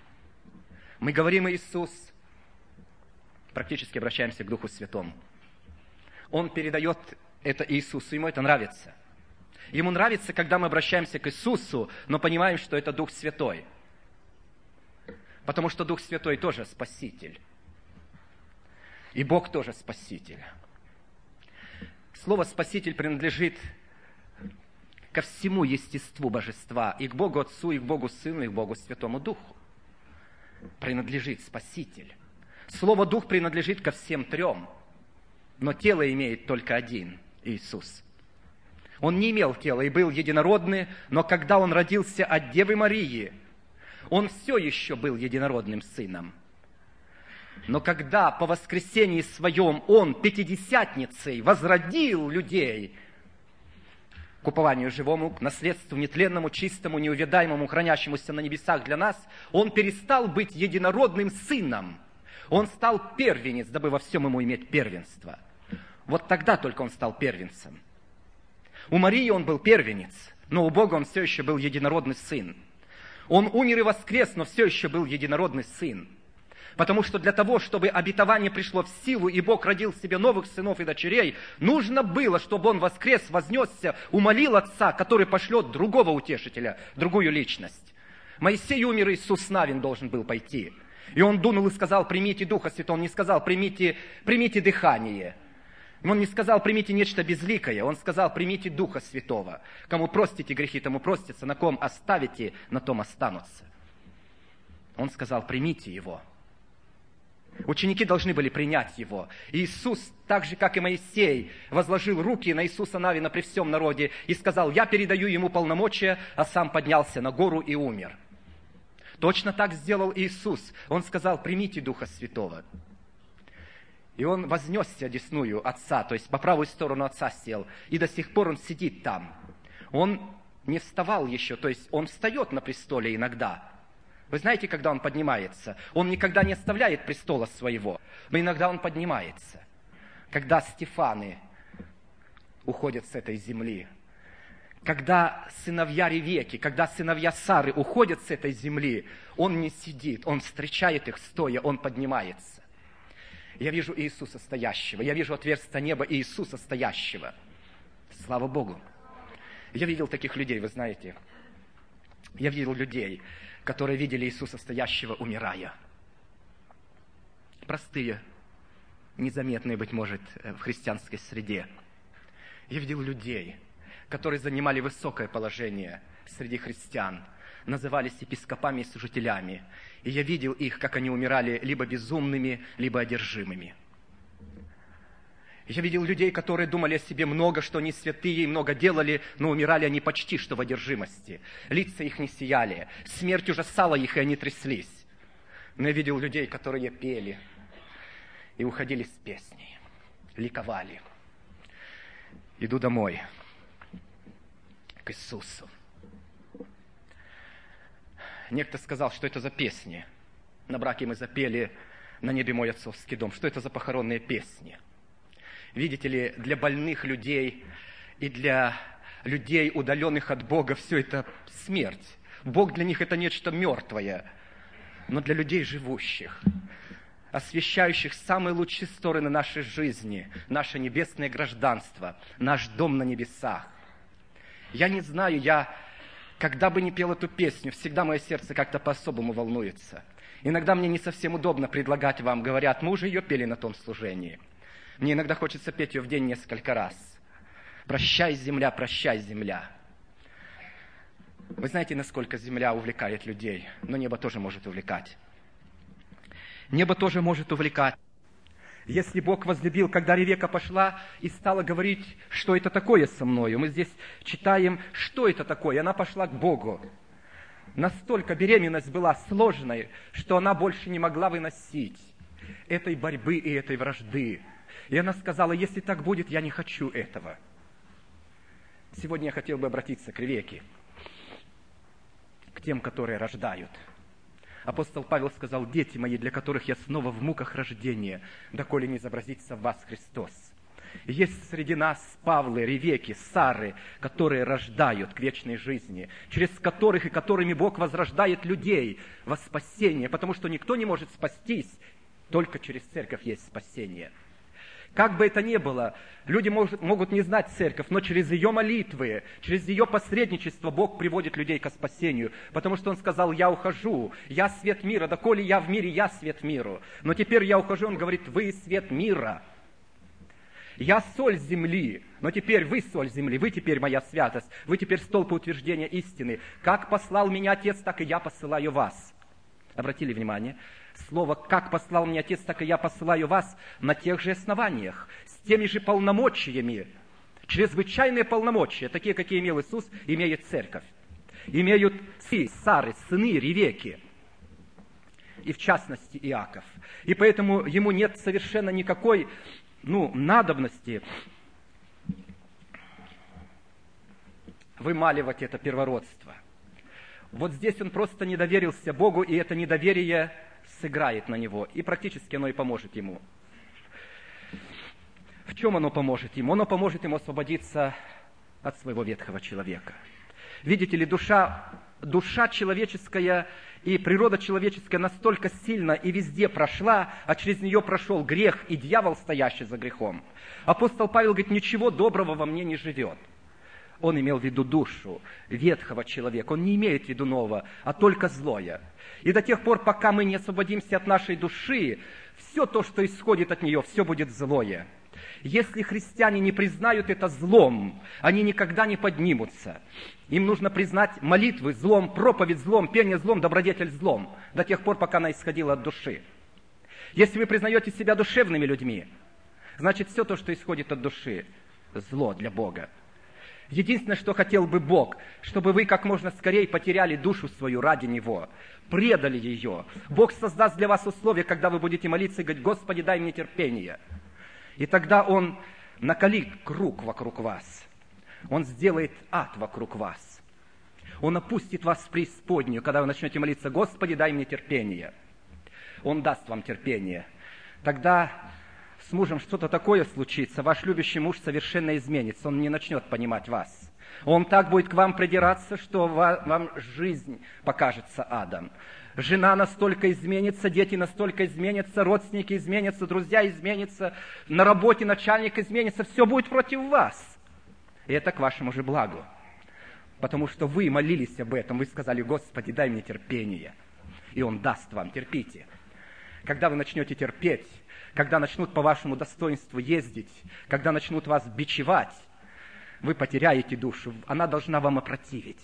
Мы говорим: Иисус, практически обращаемся к Духу Святому. Он передает это Иисусу, ему это нравится. Ему нравится, когда мы обращаемся к Иисусу, но понимаем, что это Дух Святой. Потому что Дух Святой тоже Спаситель. И Бог тоже Спаситель. Слово «Спаситель» принадлежит ко всему естеству Божества, и к Богу Отцу, и к Богу Сыну, и к Богу Святому Духу. Принадлежит Спаситель. Слово «Дух» принадлежит ко всем трем, но тело имеет только один – Иисус. Он не имел тела и был единородный, но когда Он родился от Девы Марии, Он все еще был единородным Сыном. Но когда по воскресении Своем Он Пятидесятницей возродил людей к упованию живому, к наследству нетленному, чистому, неувядаемому, хранящемуся на небесах для нас, Он перестал быть единородным Сыном. Он стал первенец, дабы во всем Ему иметь первенство. Вот тогда только Он стал первенцем. У Марии Он был первенец, но у Бога Он все еще был единородный Сын. Он умер и воскрес, но все еще был единородный Сын. Потому что для того, чтобы обетование пришло в силу, и Бог родил себе новых сынов и дочерей, нужно было, чтобы Он воскрес, вознесся, умолил Отца, который пошлет другого утешителя, другую личность. Моисей умер, Иисус Навин должен был пойти. И Он дунул и сказал: примите Духа Святого. Он не сказал: примите, примите дыхание. Он не сказал: примите нечто безликое. Он сказал: примите Духа Святого. Кому простите грехи, тому простятся, на ком оставите, на том останутся. Он сказал: примите Его. Ученики должны были принять Его. И Иисус, так же, как и Моисей, возложил руки на Иисуса Навина при всем народе и сказал: я передаю Ему полномочия, а сам поднялся на гору и умер. Точно так сделал Иисус. Он сказал: примите Духа Святого. И Он вознесся одесную Отца, то есть по правую сторону Отца сел, и до сих пор Он сидит там. Он не вставал еще, то есть Он встает на престоле иногда. Вы знаете, когда Он поднимается? Он никогда не оставляет престола своего, но иногда Он поднимается. Когда Стефаны уходят с этой земли, когда сыновья Ревеки, когда сыновья Сары уходят с этой земли, Он не сидит, Он встречает их стоя, Он поднимается. Я вижу Иисуса стоящего, я вижу отверстие неба и Иисуса стоящего. Слава Богу! Я видел таких людей, вы знаете. Я видел людей, которые видели Иисуса стоящего, умирая. Простые, незаметные, быть может, в христианской среде. Я видел людей, которые занимали высокое положение среди христиан, назывались епископами и служителями. И я видел их, как они умирали либо безумными, либо одержимыми. Я видел людей, которые думали о себе много, что они святые и много делали, но умирали они почти что в одержимости. Лица их не сияли, смерть ужасала их, и они тряслись. Но я видел людей, которые пели и уходили с песней, ликовали. Иду домой к Иисусу. Некто сказал, что это за песни. На браке мы запели «На небе мой отцовский дом». Что это за похоронные песни? Видите ли, для больных людей и для людей, удаленных от Бога, все это смерть. Бог для них это нечто мертвое. Но для людей живущих, освещающих самые лучшие стороны нашей жизни, наше небесное гражданство, наш дом на небесах. Я не знаю, я, когда бы ни пел эту песню, всегда мое сердце как-то по-особому волнуется. Иногда мне не совсем удобно предлагать вам, говорят, мы уже ее пели на том служении. Мне иногда хочется петь ее в день несколько раз. «Прощай, земля, прощай, земля». Вы знаете, насколько земля увлекает людей, но небо тоже может увлекать. Небо тоже может увлекать. Если Бог возлюбил, когда Ревека пошла и стала говорить, что это такое со мною, мы здесь читаем, что это такое, она пошла к Богу. Настолько беременность была сложной, что она больше не могла выносить этой борьбы и этой вражды. И она сказала, если так будет, я не хочу этого. Сегодня я хотел бы обратиться к Ревеке, к тем, которые рождают. Апостол Павел сказал, дети мои, для которых я снова в муках рождения, доколе не изобразится в вас Христос. И есть среди нас Павлы, Ревеки, Сары, которые рождают к вечной жизни, через которых и которыми Бог возрождает людей во спасение, потому что никто не может спастись, только через церковь есть спасение. Как бы это ни было, люди может, могут не знать церковь, но через ее молитвы, через ее посредничество Бог приводит людей к спасению. Потому что Он сказал, я ухожу, я свет мира, доколе я в мире, я свет миру. Но теперь я ухожу, Он говорит, вы свет мира. Я соль земли, но теперь вы соль земли, вы теперь моя святость, вы теперь столб утверждения истины. Как послал меня Отец, так и я посылаю вас. Обратили внимание? Слово «как послал меня Отец, так и я посылаю вас» на тех же основаниях, с теми же полномочиями. Чрезвычайные полномочия, такие, какие имел Иисус, имеет церковь. Имеют сыны, Сары, сыны Ревеки, и в частности Иаков. И поэтому ему нет совершенно никакой ну, надобности вымаливать это первородство. Вот здесь он просто не доверился Богу, и это недоверие сыграет на него, и практически оно и поможет ему. В чем оно поможет ему? Оно поможет ему освободиться от своего ветхого человека. Видите ли, душа, душа человеческая и природа человеческая настолько сильно и везде прошла, а через нее прошел грех и дьявол, стоящий за грехом. Апостол Павел говорит, ничего доброго во мне не живет. Он имел в виду душу ветхого человека. Он не имеет в виду нового, а только злое. И до тех пор, пока мы не освободимся от нашей души, все то, что исходит от нее, все будет злое. Если христиане не признают это злом, они никогда не поднимутся. Им нужно признать молитвы злом, проповедь злом, пение злом, добродетель злом, до тех пор, пока она исходила от души. Если вы признаете себя душевными людьми, значит, все то, что исходит от души, зло для Бога. Единственное, что хотел бы Бог, чтобы вы как можно скорее потеряли душу свою ради Него, предали ее. Бог создаст для вас условия, когда вы будете молиться и говорить, Господи, дай мне терпение. И тогда Он накалит круг вокруг вас. Он сделает ад вокруг вас. Он опустит вас в преисподнюю, когда вы начнете молиться, Господи, дай мне терпение. Он даст вам терпение. Тогда с мужем что-то такое случится, ваш любящий муж совершенно изменится, он не начнет понимать вас. Он так будет к вам придираться, что вам жизнь покажется адом. Жена настолько изменится, дети настолько изменятся, родственники изменятся, друзья изменятся, на работе начальник изменится, все будет против вас. И это к вашему же благу. Потому что вы молились об этом, вы сказали, Господи, дай мне терпение. И Он даст вам, терпите. Когда вы начнете терпеть, когда начнут по вашему достоинству ездить, когда начнут вас бичевать, вы потеряете душу, она должна вам опротивить.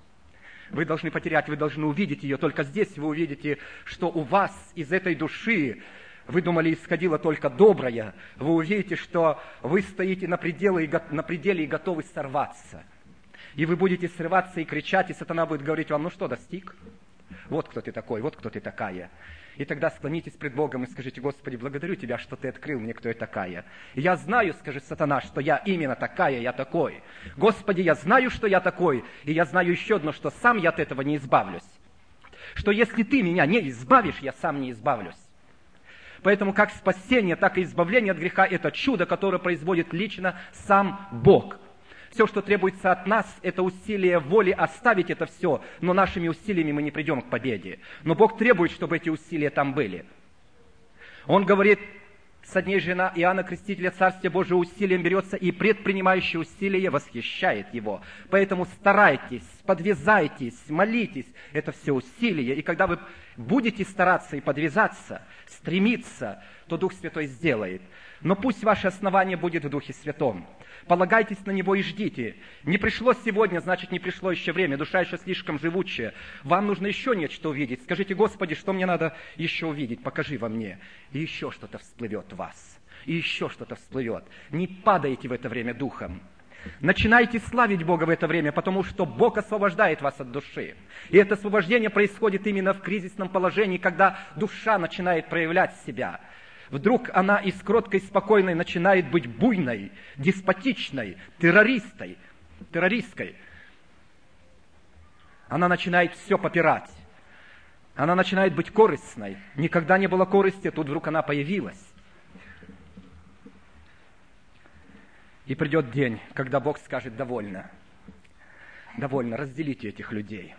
Вы должны потерять, вы должны увидеть ее. Только здесь вы увидите, что у вас из этой души, вы думали, исходило только доброе, вы увидите, что вы стоите на пределе, и, на пределе и готовы сорваться. И вы будете срываться и кричать, и сатана будет говорить вам, ну что, достиг? Вот кто ты такой, вот кто ты такая. И тогда склонитесь пред Богом и скажите, Господи, благодарю Тебя, что Ты открыл мне, кто я такая. И я знаю, скажет сатана, что я именно такая, я такой. Господи, я знаю, что я такой, и я знаю еще одно, что сам я от этого не избавлюсь. Что если Ты меня не избавишь, я сам не избавлюсь. Поэтому как спасение, так и избавление от греха – это чудо, которое производит лично сам Бог. Все, что требуется от нас, это усилие воли оставить это все, но нашими усилиями мы не придем к победе. Но Бог требует, чтобы эти усилия там были. Он говорит, со дней жена Иоанна Крестителя Царствие Божие усилием берется, и предпринимающее усилие восхищает его. Поэтому старайтесь, подвязайтесь, молитесь. Это все усилие. И когда вы будете стараться и подвязаться, стремиться, то Дух Святой сделает. Но пусть ваше основание будет в Духе Святом. Полагайтесь на Него и ждите. Не пришло сегодня, значит, не пришло еще время. Душа еще слишком живучая. Вам нужно еще нечто увидеть. Скажите: Господи, что мне надо еще увидеть? Покажи во мне. И еще что-то всплывет в вас. И еще что-то всплывет. Не падайте в это время духом. Начинайте славить Бога в это время, потому что Бог освобождает вас от души. И это освобождение происходит именно в кризисном положении, когда душа начинает проявлять себя. Вдруг она из кроткой, спокойной начинает быть буйной, деспотичной, террористой, террористской. Она начинает все попирать. Она начинает быть корыстной. Никогда не было корысти, тут вдруг она появилась. И придет день, когда Бог скажет: довольно. Довольно, разделите этих людей.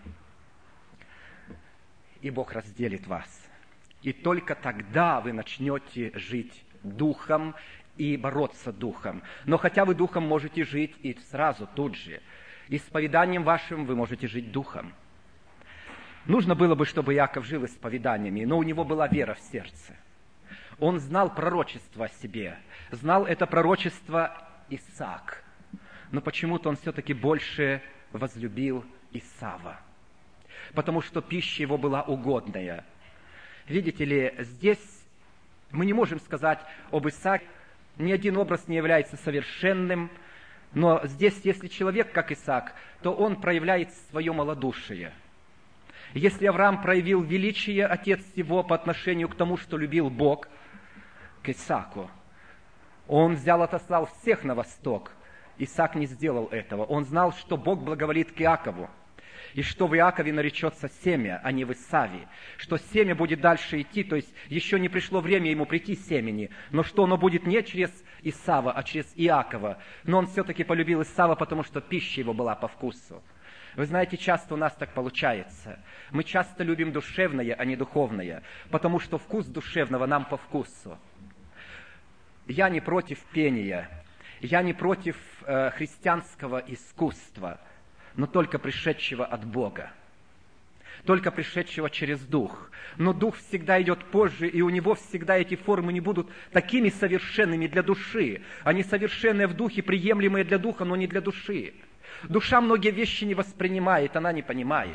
И Бог разделит вас. И только тогда вы начнете жить духом и бороться духом. Но хотя вы духом можете жить и сразу, тут же. Исповеданием вашим вы можете жить духом. Нужно было бы, чтобы Иаков жил исповеданиями, но у него была вера в сердце. Он знал пророчество о себе. Знал это пророчество Исаак. Но почему-то он все-таки больше возлюбил Исава. Потому что пища его была угодная. Видите ли, здесь мы не можем сказать об Исааке, ни один образ не является совершенным, но здесь, если человек как Исаак, то он проявляет свое малодушие. Если Авраам проявил величие, отец его, по отношению к тому, что любил Бог, к Исааку, он взял, отослал всех на восток. Исаак не сделал этого. Он знал, что Бог благоволит к Иакову, и что в Иакове наречется семя, а не в Исаве, что семя будет дальше идти, то есть еще не пришло время ему прийти семени, но что оно будет не через Исава, а через Иакова. Но он все-таки полюбил Исава, потому что пища его была по вкусу. Вы знаете, часто у нас так получается. Мы часто любим душевное, а не духовное, потому что вкус душевного нам по вкусу. Я не против пения, я не против э, христианского искусства, но только пришедшего от Бога, только пришедшего через Дух. Но Дух всегда идет позже, и у Него всегда эти формы не будут такими совершенными для души. Они совершенные в Духе, приемлемые для Духа, но не для души. Душа многие вещи не воспринимает, она не понимает.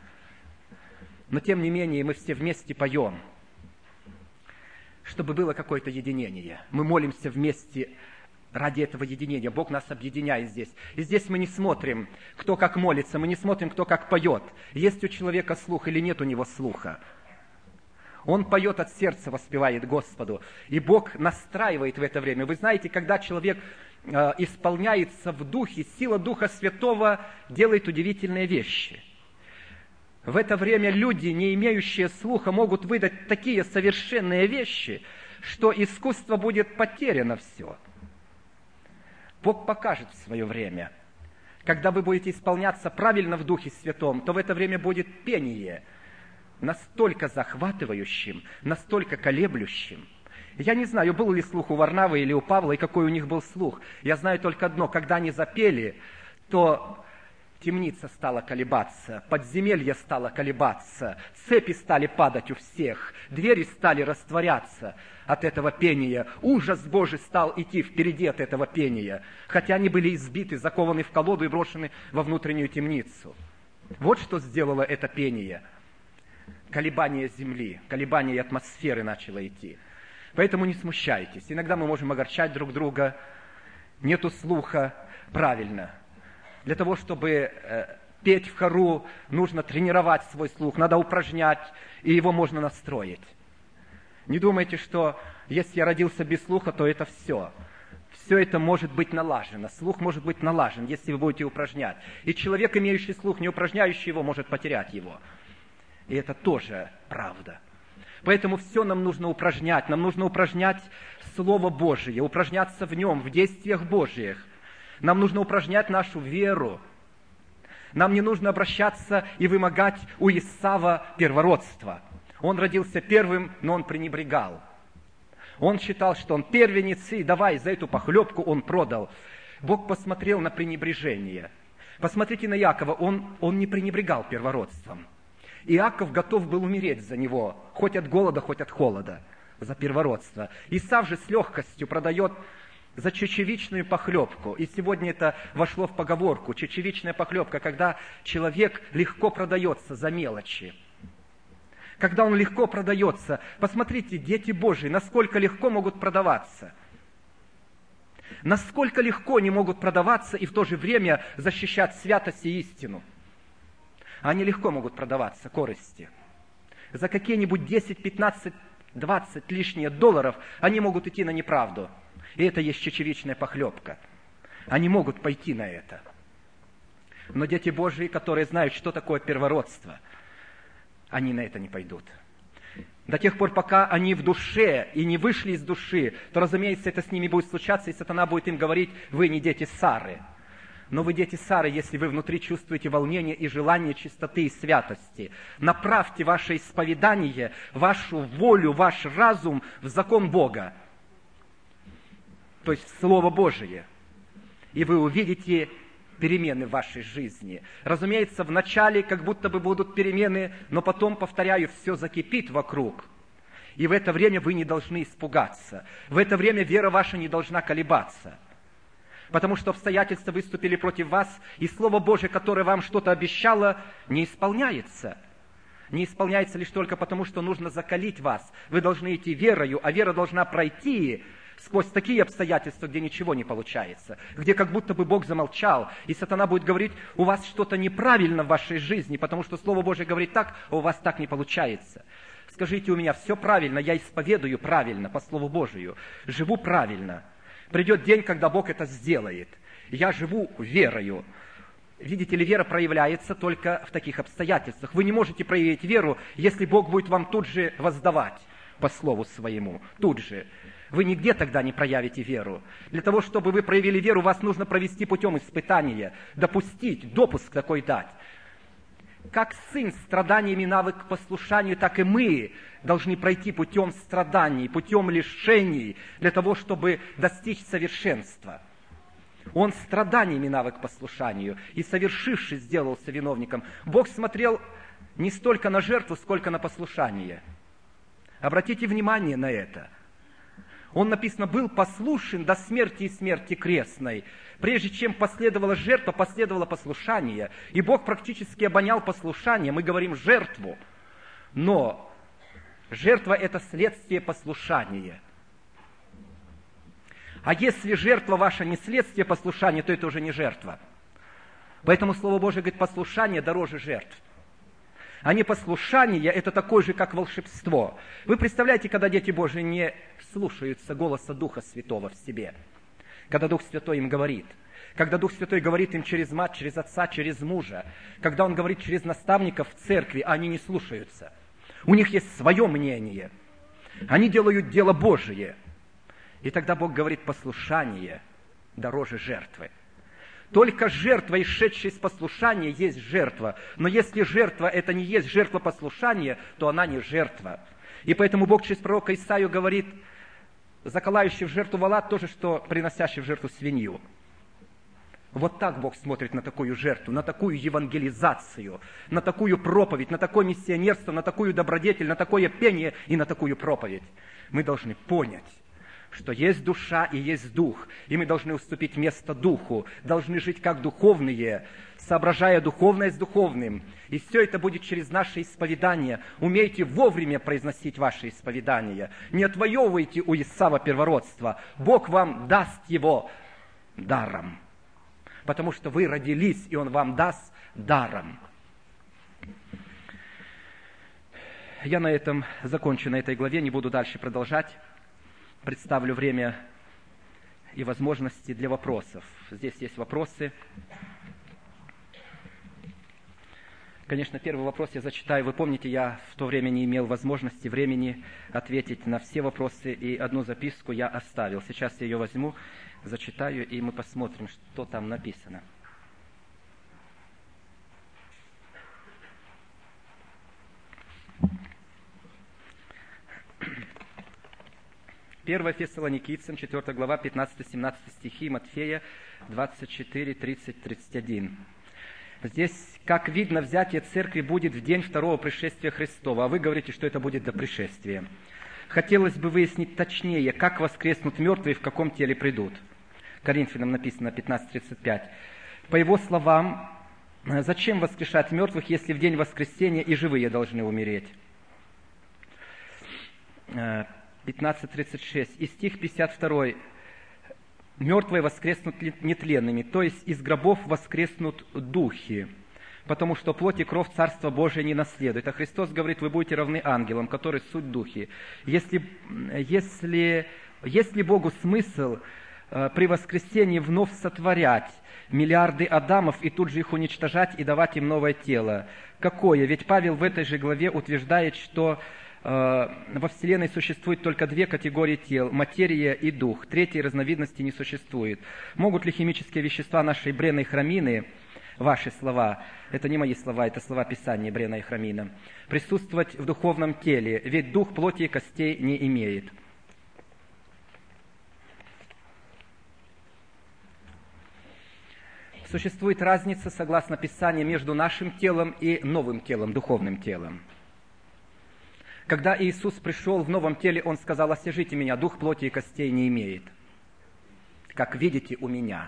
Но тем не менее мы все вместе поем, чтобы было какое-то единение. Мы молимся вместе ради этого единения. Бог нас объединяет здесь. И здесь мы не смотрим, кто как молится, мы не смотрим, кто как поет. Есть у человека слух или нет у него слуха. Он поет от сердца, воспевает Господу. И Бог настраивает в это время. Вы знаете, когда человек э, исполняется в Духе, сила Духа Святого делает удивительные вещи. В это время люди, не имеющие слуха, могут выдать такие совершенные вещи, что искусство будет потеряно все. Бог покажет в свое время. Когда вы будете исполняться правильно в Духе Святом, то в это время будет пение настолько захватывающим, настолько колеблющим. Я не знаю, был ли слух у Варнавы или у Павла, и какой у них был слух. Я знаю только одно: когда они запели, то темница стала колебаться, подземелье стало колебаться, цепи стали падать у всех, двери стали растворяться от этого пения. Ужас Божий стал идти впереди от этого пения, хотя они были избиты, закованы в колоду и брошены во внутреннюю темницу. Вот что сделало это пение. Колебание земли, колебание атмосферы начало идти. Поэтому не смущайтесь. Иногда мы можем огорчать друг друга, нету слуха. Правильно. Для того, чтобы э, петь в хору, нужно тренировать свой слух, надо упражнять, и его можно настроить. Не думайте, что если я родился без слуха, то это все. Все это может быть налажено. Слух может быть налажен, если вы будете упражнять. И человек, имеющий слух, не упражняющий его, может потерять его. И это тоже правда. Поэтому все нам нужно упражнять. Нам нужно упражнять Слово Божие, упражняться в нем, в действиях Божьих. Нам нужно упражнять нашу веру. Нам не нужно обращаться и вымогать у Исава первородства. Он родился первым, но он пренебрегал. Он считал, что он первенец, и давай за эту похлебку он продал. Бог посмотрел на пренебрежение. Посмотрите на Иакова, он, он не пренебрегал первородством. Иаков готов был умереть за него, хоть от голода, хоть от холода, за первородство. Исав же с легкостью продает за чечевичную похлебку. И сегодня это вошло в поговорку. Чечевичная похлебка, когда человек легко продается за мелочи. Когда он легко продается. Посмотрите, дети Божьи, насколько легко могут продаваться. Насколько легко они могут продаваться и в то же время защищать святость и истину. Они легко могут продаваться, корысти. За какие-нибудь десять, пятнадцать, двадцать лишние долларов они могут идти на неправду. И это есть чечевичная похлебка. Они могут пойти на это. Но дети Божьи, которые знают, что такое первородство, они на это не пойдут. До тех пор, пока они в душе и не вышли из души, то, разумеется, это с ними будет случаться, и сатана будет им говорить: вы не дети Сары. Но вы дети Сары, если вы внутри чувствуете волнение и желание чистоты и святости. Направьте ваше исповедание, вашу волю, ваш разум в закон Бога, то есть в Слово Божие. И вы увидите перемены в вашей жизни. Разумеется, вначале как будто бы будут перемены, но потом, повторяю, все закипит вокруг. И в это время вы не должны испугаться. В это время вера ваша не должна колебаться. Потому что обстоятельства выступили против вас, и Слово Божие, которое вам что-то обещало, не исполняется. Не исполняется лишь только потому, что нужно закалить вас. Вы должны идти верою, а вера должна пройти сквозь такие обстоятельства, где ничего не получается, где как будто бы Бог замолчал, и сатана будет говорить: у вас что-то неправильно в вашей жизни, потому что Слово Божие говорит так, а у вас так не получается. Скажите: у меня все правильно, я исповедую правильно по Слову Божию, живу правильно. Придет день, когда Бог это сделает. Я живу верою. Видите ли, вера проявляется только в таких обстоятельствах. Вы не можете проявить веру, если Бог будет вам тут же воздавать по Слову Своему, тут же. Вы нигде тогда не проявите веру. Для того, чтобы вы проявили веру, вас нужно провести путем испытания, допустить, допуск такой дать. Как сын страданиями навык к послушанию, так и мы должны пройти путем страданий, путем лишений, для того, чтобы достичь совершенства. Он страданиями навык к послушанию, и, совершившись, сделался виновником. Бог смотрел не столько на жертву, сколько на послушание. Обратите внимание на это. Он, написано, был послушен до смерти и смерти крестной. Прежде чем последовала жертва, последовало послушание. И Бог практически обонял послушание. Мы говорим жертву. Но жертва – это следствие послушания. А если жертва ваша не следствие послушания, то это уже не жертва. Поэтому Слово Божие говорит: послушание дороже жертв. А непослушание – это такое же, как волшебство. Вы представляете, когда дети Божии не слушаются голоса Духа Святого в себе, когда Дух Святой им говорит, когда Дух Святой говорит им через мать, через отца, через мужа, когда Он говорит через наставников в церкви, а они не слушаются. У них есть свое мнение. Они делают дело Божие. И тогда Бог говорит: послушание дороже жертвы. Только жертва, исшедшая из послушания, есть жертва. Но если жертва это не есть жертва послушания, то она не жертва. И поэтому Бог через пророка Исаию говорит: заколающий в жертву вола то же, что приносящий в жертву свинью. Вот так Бог смотрит на такую жертву, на такую евангелизацию, на такую проповедь, на такое миссионерство, на такую добродетель, на такое пение и на такую проповедь. Мы должны понять, что есть душа и есть дух, и мы должны уступить место духу, должны жить как духовные, соображая духовное с духовным. И все это будет через наше исповедание. Умейте вовремя произносить ваше исповедание. Не отвоевывайте у Исава первородства. Бог вам даст его даром, потому что вы родились, и Он вам даст даром. Я на этом закончу, на этой главе, не буду дальше продолжать. Представлю время и возможности для вопросов. Здесь есть вопросы. Конечно, первый вопрос я зачитаю. Вы помните, я в то время не имел возможности, времени ответить на все вопросы, и одну записку я оставил. Сейчас я ее возьму, зачитаю, и мы посмотрим, что там написано. первое Фессалоникийцам, четвёртая глава, пятнадцатый-семнадцатый стихи, Матфея двадцать четыре, тридцать, тридцать один. Здесь, как видно, взятие церкви будет в день второго пришествия Христова, а вы говорите, что это будет до пришествия. Хотелось бы выяснить точнее, как воскреснут мертвые и в каком теле придут. Коринфянам написано пятнадцать тридцать пять. По его словам, зачем воскрешать мертвых, если в день воскресения и живые должны умереть? пятнадцать тридцать шесть. И стих пятьдесят два. Мертвые воскреснут нетленными, то есть из гробов воскреснут духи, потому что плоть и кровь Царства Божия не наследует. А Христос говорит, вы будете равны ангелам, которые суть духи. Если, если, если Богу смысл э, при воскресении вновь сотворять миллиарды Адамов и тут же их уничтожать и давать им новое тело, какое? Ведь Павел в этой же главе утверждает, что во Вселенной существует только две категории тел – материя и дух. Третьей разновидности не существует. Могут ли химические вещества нашей бренной хромины, ваши слова, это не мои слова, это слова Писания, брена и хромина, присутствовать в духовном теле? Ведь дух плоти и костей не имеет. Существует разница, согласно Писанию, между нашим телом и новым телом, духовным телом. Когда Иисус пришел в новом теле, Он сказал, освяжите меня, дух плоти и костей не имеет. Как видите у меня.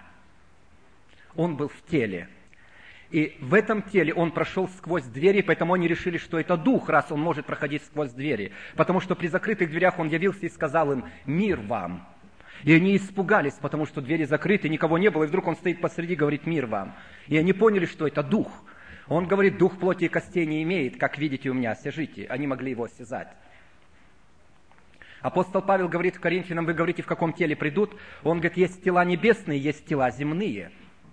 Он был в теле. И в этом теле Он прошел сквозь двери, поэтому они решили, что это дух, раз Он может проходить сквозь двери. Потому что при закрытых дверях Он явился и сказал им, мир вам. И они испугались, потому что двери закрыты, никого не было, и вдруг Он стоит посреди и говорит, мир вам. И они поняли, что это дух. Он говорит, дух плоти и костей не имеет, как видите у меня, освяжите. Они могли его осязать. Апостол Павел говорит в Коринфянам, вы говорите, в каком теле придут? Он говорит, есть тела небесные, есть тела земные.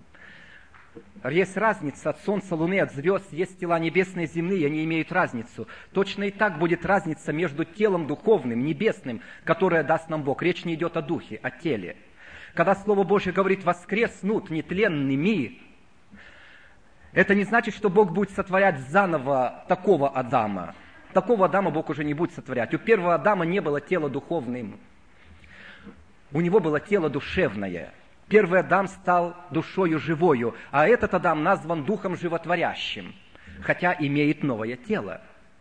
Есть разница от солнца, луны, от звезд, есть тела небесные, земные, они имеют разницу. Точно и так будет разница между телом духовным, небесным, которое даст нам Бог. Речь не идет о духе, о теле. Когда Слово Божье говорит, воскреснут нетленными, это не значит, что Бог будет сотворять заново такого Адама. Такого Адама Бог уже не будет сотворять. У первого Адама не было тела духовным. У него было тело душевное. Первый Адам стал душою живою, а этот Адам назван духом животворящим, хотя имеет новое тело.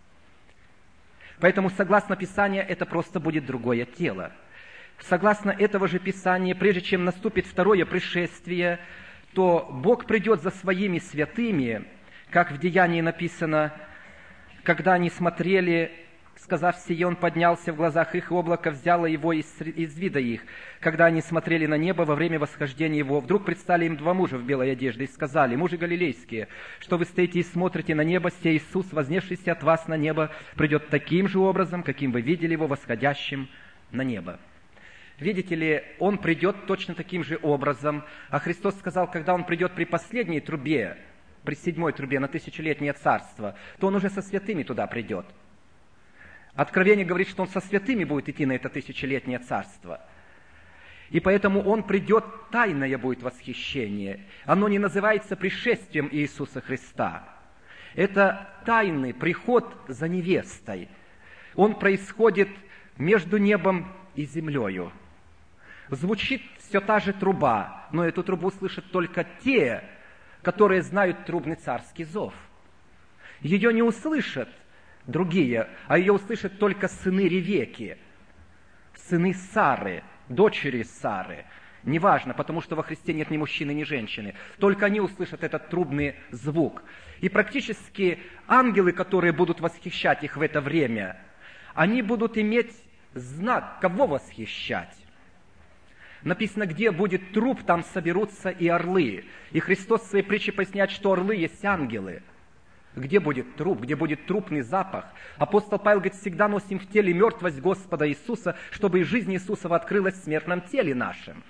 Поэтому, согласно Писанию, это просто будет другое тело. Согласно этого же Писания, прежде чем наступит второе пришествие, то Бог придет за своими святыми, как в Деянии написано, когда они смотрели, сказав сие, Он поднялся в глазах их, и облако взяло его из, из вида их. Когда они смотрели на небо во время восхождения его, вдруг предстали им два мужа в белой одежде и сказали, мужи галилейские, что вы стоите и смотрите на небо, сей Иисус, вознесшийся от вас на небо, придет таким же образом, каким вы видели его восходящим на небо. Видите ли, Он придет точно таким же образом. А Христос сказал, когда Он придет при последней трубе, при седьмой трубе на тысячелетнее царство, то Он уже со святыми туда придет. Откровение говорит, что Он со святыми будет идти на это тысячелетнее царство. И поэтому Он придет, тайное будет восхищение. Оно не называется пришествием Иисуса Христа. Это тайный приход за невестой. Он происходит между небом и землею. Звучит все та же труба, но эту трубу слышат только те, которые знают трубный царский зов. Ее не услышат другие, а ее услышат только сыны Ревеки, сыны Сары, дочери Сары. Неважно, потому что во Христе нет ни мужчины, ни женщины. Только они услышат этот трубный звук. И практически ангелы, которые будут восхищать их в это время, они будут иметь знак, кого восхищать. Написано, где будет труп, там соберутся и орлы. И Христос в своей притче поясняет, что орлы есть ангелы. Где будет труп, где будет трупный запах? Апостол Павел говорит, всегда носим в теле мертвость Господа Иисуса, чтобы и жизнь Иисусова открылась в смертном теле нашем.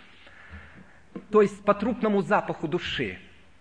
То есть по трупному запаху души.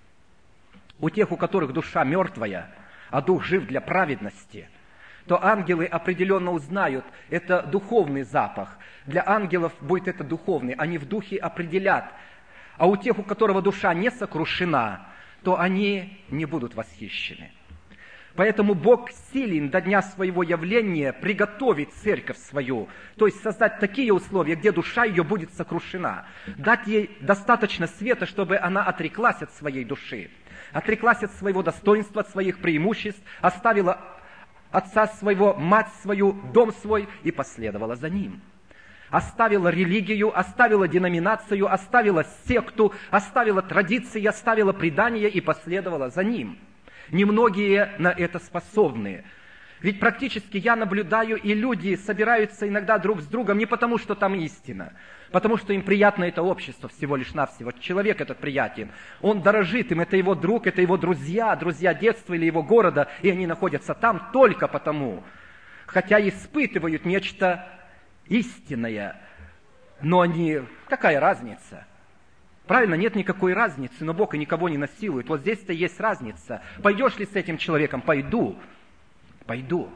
У тех, у которых душа мертвая, а дух жив для праведности, то ангелы определенно узнают, это духовный запах. Для ангелов будет это духовный, они в духе определят. А у тех, у которого душа не сокрушена, то они не будут восхищены. Поэтому Бог силен до дня своего явления приготовить церковь свою, то есть создать такие условия, где душа ее будет сокрушена, дать ей достаточно света, чтобы она отреклась от своей души, отреклась от своего достоинства, от своих преимуществ, оставила отца своего, мать свою, дом свой и последовала за ним. Оставила религию, оставила деноминацию, оставила секту, оставила традиции, оставила предание и последовала за ним. Немногие на это способны. Ведь практически я наблюдаю, и люди собираются иногда друг с другом не потому, что там истина, потому что им приятно это общество всего лишь навсего. Человек этот приятен, он дорожит им, это его друг, это его друзья, друзья детства или его города, и они находятся там только потому, хотя испытывают нечто истинное, но они... Какая разница? Правильно, нет никакой разницы, но Бог и никого не насилует. Вот здесь-то есть разница. Пойдешь ли с этим человеком? Пойду. Пойду.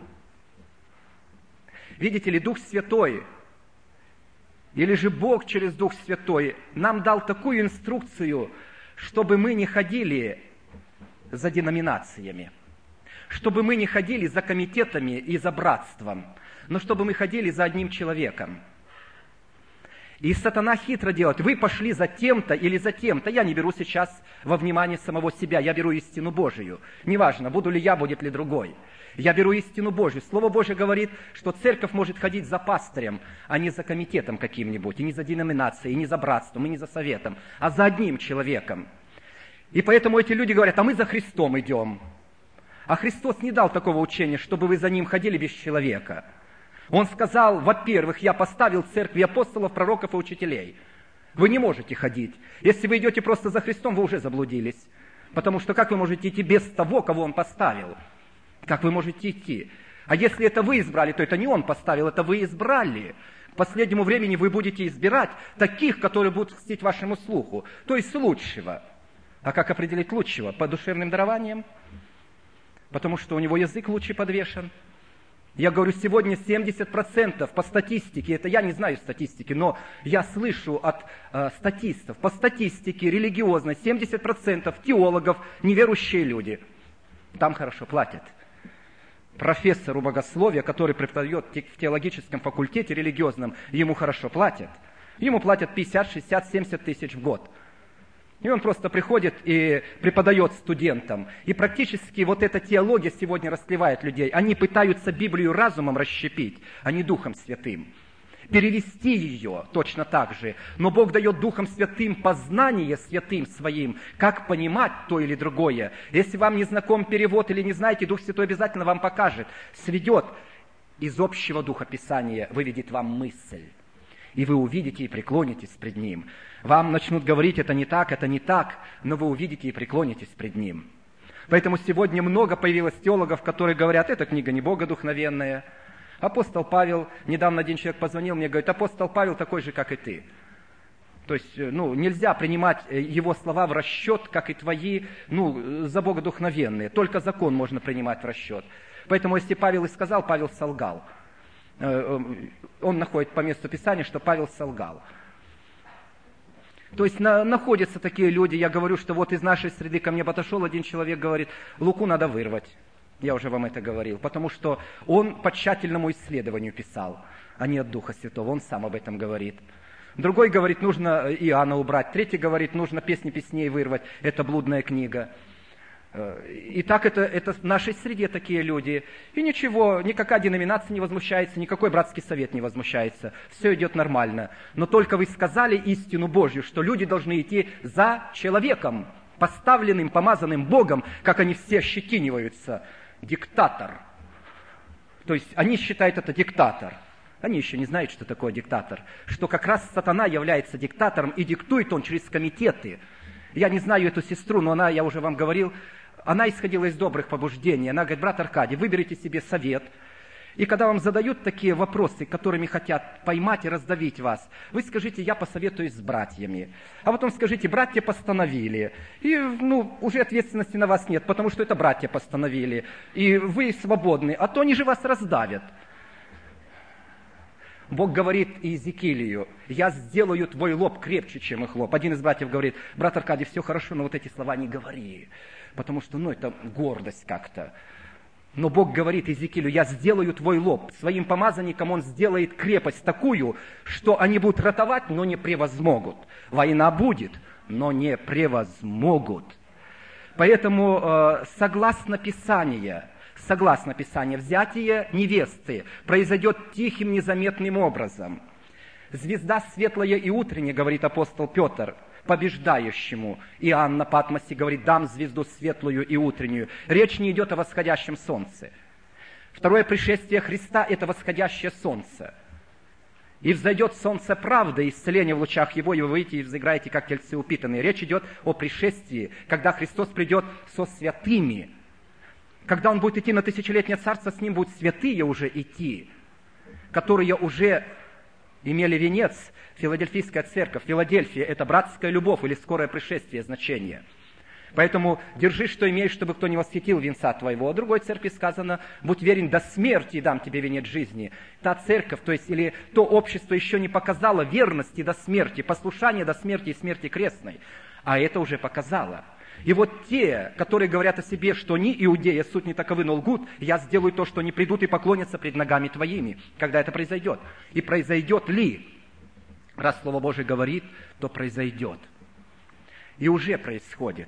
Видите ли, Дух Святой, или же Бог через Дух Святой нам дал такую инструкцию, чтобы мы не ходили за деноминациями, чтобы мы не ходили за комитетами и за братством, но чтобы мы ходили за одним человеком. И сатана хитро делает. Вы пошли за тем-то или за тем-то. Я не беру сейчас во внимание самого себя. Я беру истину Божию. Неважно, буду ли я, будет ли другой. Я беру истину Божию. Слово Божие говорит, что церковь может ходить за пастырем, а не за комитетом каким-нибудь, и не за деноминацией, и не за братством, и не за советом, а за одним человеком. И поэтому эти люди говорят, а мы за Христом идем. А Христос не дал такого учения, чтобы вы за Ним ходили без человека. Он сказал, во-первых, я поставил церкви апостолов, пророков и учителей. Вы не можете ходить. Если вы идете просто за Христом, вы уже заблудились. Потому что как вы можете идти без того, кого Он поставил? Как вы можете идти? А если это вы избрали, то это не Он поставил, это вы избрали. К последнему времени вы будете избирать таких, которые будут льстить вашему слуху. То есть лучшего. А как определить лучшего? По душевным дарованиям? Потому что у него язык лучше подвешен. Я говорю, сегодня семьдесят процентов по статистике, это я не знаю статистики, но я слышу от э, статистов, по статистике религиозной, семьдесят процентов теологов неверующие люди. Там хорошо платят. Профессору богословия, который преподает в теологическом факультете религиозном, ему хорошо платят. Ему платят пятьдесят, шестьдесят, семьдесят тысяч в год. И он просто приходит и преподает студентам. И практически вот эта теология сегодня расслевает людей. Они пытаются Библию разумом расщепить, а не Духом Святым. Перевести ее точно так же. Но Бог дает Духом Святым познание святым своим, как понимать то или другое. Если вам не знаком перевод или не знаете, Дух Святой обязательно вам покажет. Сведет из общего духа Писания, выведет вам мысль. И вы увидите и преклонитесь пред Ним. Вам начнут говорить, это не так, это не так, но вы увидите и преклонитесь пред Ним. Поэтому сегодня много появилось теологов, которые говорят, эта книга не богодухновенная. Апостол Павел, недавно один человек позвонил мне, говорит, апостол Павел такой же, как и ты. То есть, ну, нельзя принимать его слова в расчет, как и твои, ну, за богодухновенные. Только закон можно принимать в расчет. Поэтому, если Павел и сказал, Павел солгал. Он находит по месту Писания, что Павел солгал. То есть на, находятся такие люди, я говорю, что вот из нашей среды ко мне подошел один человек, говорит, Луку надо вырвать. Я уже вам это говорил, потому что он по тщательному исследованию писал, а не от Духа Святого, он сам об этом говорит. Другой говорит, нужно Иоанна убрать, третий говорит, нужно песни песней вырвать, это блудная книга. И так это, это в нашей среде такие люди. И ничего, никакая деноминация не возмущается, никакой братский совет не возмущается. Все идет нормально. Но только вы сказали истину Божью, что люди должны идти за человеком, поставленным, помазанным Богом, как они все ощетиниваются. Диктатор. То есть они считают это диктатор. Они еще не знают, что такое диктатор. Что как раз сатана является диктатором, и диктует он через комитеты. Я не знаю эту сестру, но она, я уже вам говорил, она исходила из добрых побуждений. Она говорит, брат Аркадий, выберите себе совет. И когда вам задают такие вопросы, которыми хотят поймать и раздавить вас, вы скажите, я посоветуюсь с братьями. А потом скажите, братья постановили. И ну, уже ответственности на вас нет, потому что это братья постановили. И вы свободны, а то они же вас раздавят. Бог говорит Иезекиилю, я сделаю твой лоб крепче, чем их лоб. Один из братьев говорит, брат Аркадий, все хорошо, но вот эти слова не говори. Потому что, ну, это гордость как-то. Но Бог говорит Иезекиилю: я сделаю твой лоб. Своим помазанникам Он сделает крепость такую, что они будут ратовать, но не превозмогут. Война будет, но не превозмогут. Поэтому, согласно Писанию, согласно Писанию, взятие невесты произойдет тихим, незаметным образом. Звезда светлая и утренняя, говорит апостол Петр, побеждающему. Иоанн на Патмосе говорит: дам звезду светлую и утреннюю. Речь не идет о восходящем солнце. Второе пришествие Христа – это восходящее солнце. И взойдет солнце правды, исцеление в лучах его, и вы выйдете и взыграете, как тельцы упитанные. Речь идет о пришествии, когда Христос придет со святыми. Когда Он будет идти на тысячелетнее царство, с Ним будут святые уже идти, которые уже имели венец. Филадельфийская церковь, Филадельфия – это братская любовь или скорое пришествие значение. Поэтому держи, что имеешь, чтобы кто не восхитил венца твоего. А другой церкви сказано: будь верен до смерти, и дам тебе венец жизни. Та церковь, то есть или то общество еще не показало верности до смерти, послушания до смерти и смерти крестной. А это уже показало. И вот те, которые говорят о себе, что они иудеи, суть не таковы, но лгут, я сделаю то, что они придут и поклонятся пред ногами твоими. Когда это произойдет? И произойдет ли? Раз Слово Божие говорит, то произойдет. И уже происходит.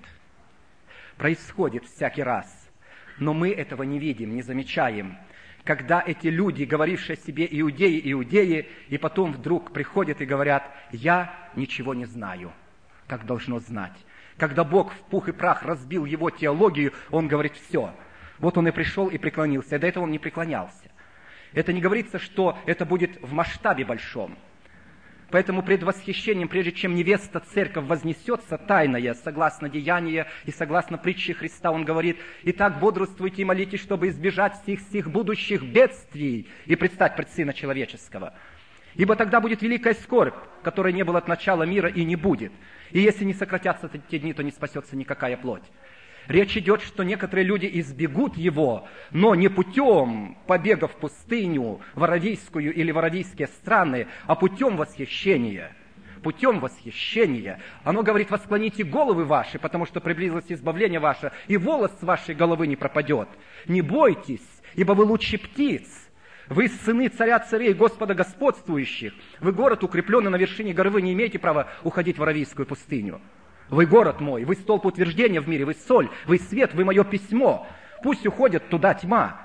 Происходит всякий раз. Но мы этого не видим, не замечаем. Когда эти люди, говорившие о себе иудеи, иудеи, и потом вдруг приходят и говорят: я ничего не знаю, как должно знать. Когда Бог в пух и прах разбил его теологию, Он говорит: все. Вот он и пришел и преклонился. До этого он не преклонялся. Это не говорится, что это будет в масштабе большом. Поэтому пред восхищением, прежде чем невеста церковь вознесется, тайная, согласно деянию и согласно притче Христа, Он говорит: «Итак, бодрствуйте и молитесь, чтобы избежать всех сих будущих бедствий и предстать пред Сына Человеческого. Ибо тогда будет великая скорбь, которой не было от начала мира и не будет. И если не сократятся те дни, то не спасется никакая плоть». Речь идет, что некоторые люди избегут его, но не путем побега в пустыню, в аравийскую или в аравийские страны, а путем восхищения. Путем восхищения. Оно говорит: «Восклоните головы ваши, потому что приблизилось избавление ваше, и волос с вашей головы не пропадет. Не бойтесь, ибо вы лучше птиц. Вы сыны царя царей, Господа господствующих. Вы город, укрепленный на вершине горы, вы не имеете права уходить в аравийскую пустыню. Вы город мой, вы столб утверждения в мире, вы соль, вы свет, вы мое письмо. Пусть уходит туда тьма.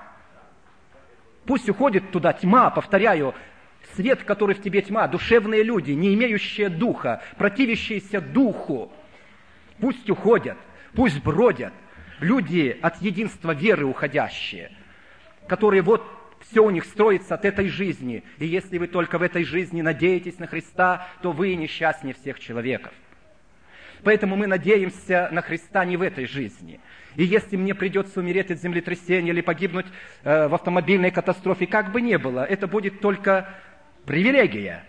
Пусть уходит туда тьма, повторяю, свет, который в тебе тьма, душевные люди, не имеющие духа, противящиеся духу. Пусть уходят, пусть бродят люди от единства веры уходящие, которые вот все у них строится от этой жизни. И если вы только в этой жизни надеетесь на Христа, то вы несчастнее всех человеков. Поэтому мы надеемся на Христа не в этой жизни. И если мне придется умереть от землетрясения или погибнуть э, в автомобильной катастрофе, как бы ни было, это будет только привилегия.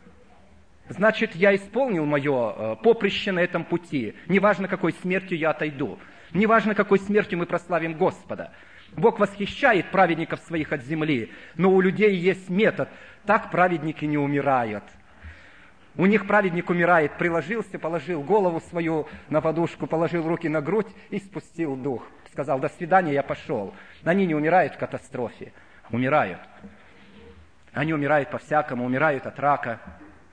Значит, я исполнил мое э, поприще на этом пути. Неважно, какой смертью я отойду. Неважно, какой смертью мы прославим Господа. Бог восхищает праведников своих от земли, но у людей есть метод. Так праведники не умирают. У них праведник умирает, приложился, положил голову свою на подушку, положил руки на грудь и спустил дух. Сказал: до свидания, я пошел. Они не умирают в катастрофе, умирают. Они умирают по-всякому, умирают от рака.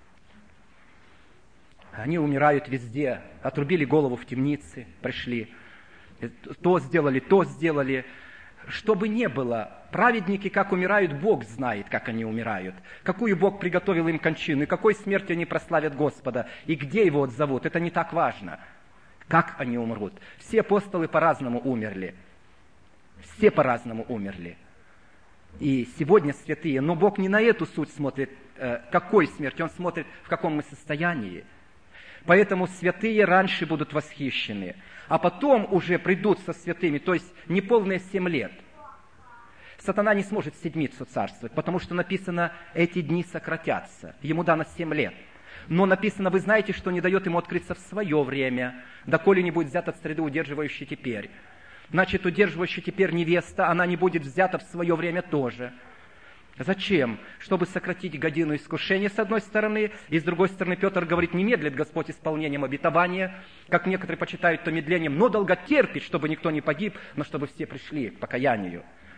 Они умирают везде. Отрубили голову в темнице, пришли. То сделали, то сделали. Что бы ни было, праведники, как умирают, Бог знает, как они умирают. Какую Бог приготовил им кончину, и какой смертью они прославят Господа, и где его отзовут. Это не так важно, как они умрут. Все апостолы по-разному умерли. Все по-разному умерли. И сегодня святые, но Бог не на эту суть смотрит, какой смерть, Он смотрит, в каком мы состоянии. Поэтому святые раньше будут восхищены, а потом уже придут со святыми, то есть неполные семь лет. Сатана не сможет седмицу царствовать, потому что написано: эти дни сократятся. Ему дано семь лет. Но написано: вы знаете, что не дает ему открыться в свое время, доколе не будет взят от среды удерживающей теперь. Значит, удерживающая теперь невеста, она не будет взята в свое время тоже. Зачем? Чтобы сократить годину искушения, с одной стороны, и с другой стороны Петр говорит: не медлит Господь исполнением обетования, как некоторые почитают то медлением, но долготерпит, чтобы никто не погиб, но чтобы все пришли к покаянию.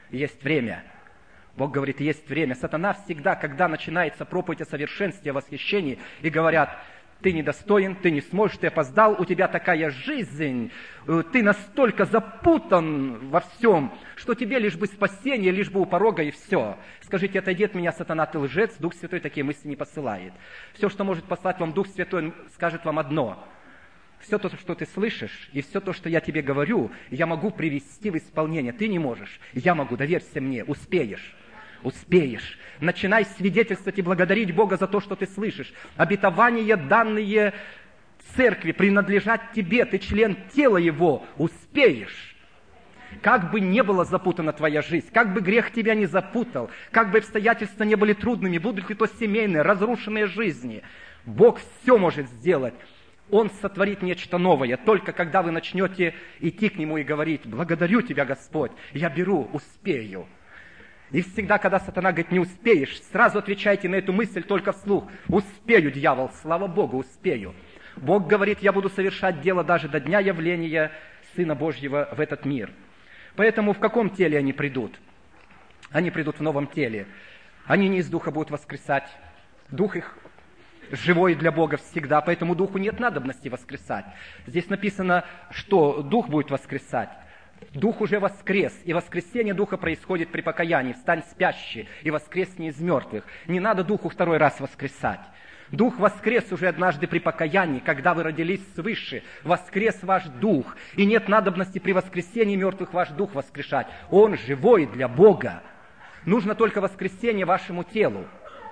есть время. Бог говорит, есть время. Сатана всегда, когда начинается проповедь о совершенстве, о восхищении, и говорят, ты недостоин, ты не сможешь, ты опоздал, у тебя такая жизнь, ты настолько запутан во всем, что тебе лишь бы спасение, лишь бы у порога и все. Скажите, отойди от меня, сатана, ты лжец, Дух Святой такие мысли не посылает. Все, что может послать вам Дух Святой, он скажет вам одно. Все то, что ты слышишь, и все то, что я тебе говорю, я могу привести в исполнение. Ты не можешь, я могу, доверься мне, успеешь. Успеешь. Начинай свидетельствовать и благодарить Бога за то, что ты слышишь. Обетования, данные церкви, принадлежат тебе. Ты член тела Его. Успеешь. Как бы не была запутана твоя жизнь, как бы грех тебя не запутал, как бы обстоятельства не были трудными, будут ли то семейные, разрушенные жизни, Бог все может сделать. Он сотворит нечто новое, только когда вы начнете идти к Нему и говорить, благодарю Тебя, Господь, я беру, успею. И всегда, когда сатана говорит, не успеешь, сразу отвечайте на эту мысль только вслух. Успею, дьявол, слава Богу, успею. Бог говорит, я буду совершать дело даже до дня явления Сына Божьего в этот мир. Поэтому в каком теле они придут? Они придут в новом теле. Они не из духа будут воскресать. Дух их живой для Бога всегда, поэтому духу нет надобности воскресать. Здесь написано, что дух будет воскресать. Дух уже воскрес, и воскресение Духа происходит при покаянии. Встань спящий и воскресни из мертвых. Не надо Духу второй раз воскресать. Дух воскрес уже однажды при покаянии, когда вы родились свыше. Воскрес ваш Дух, и нет надобности при воскресении мертвых ваш Дух воскрешать. Он живой для Бога. Нужно только воскресение вашему телу.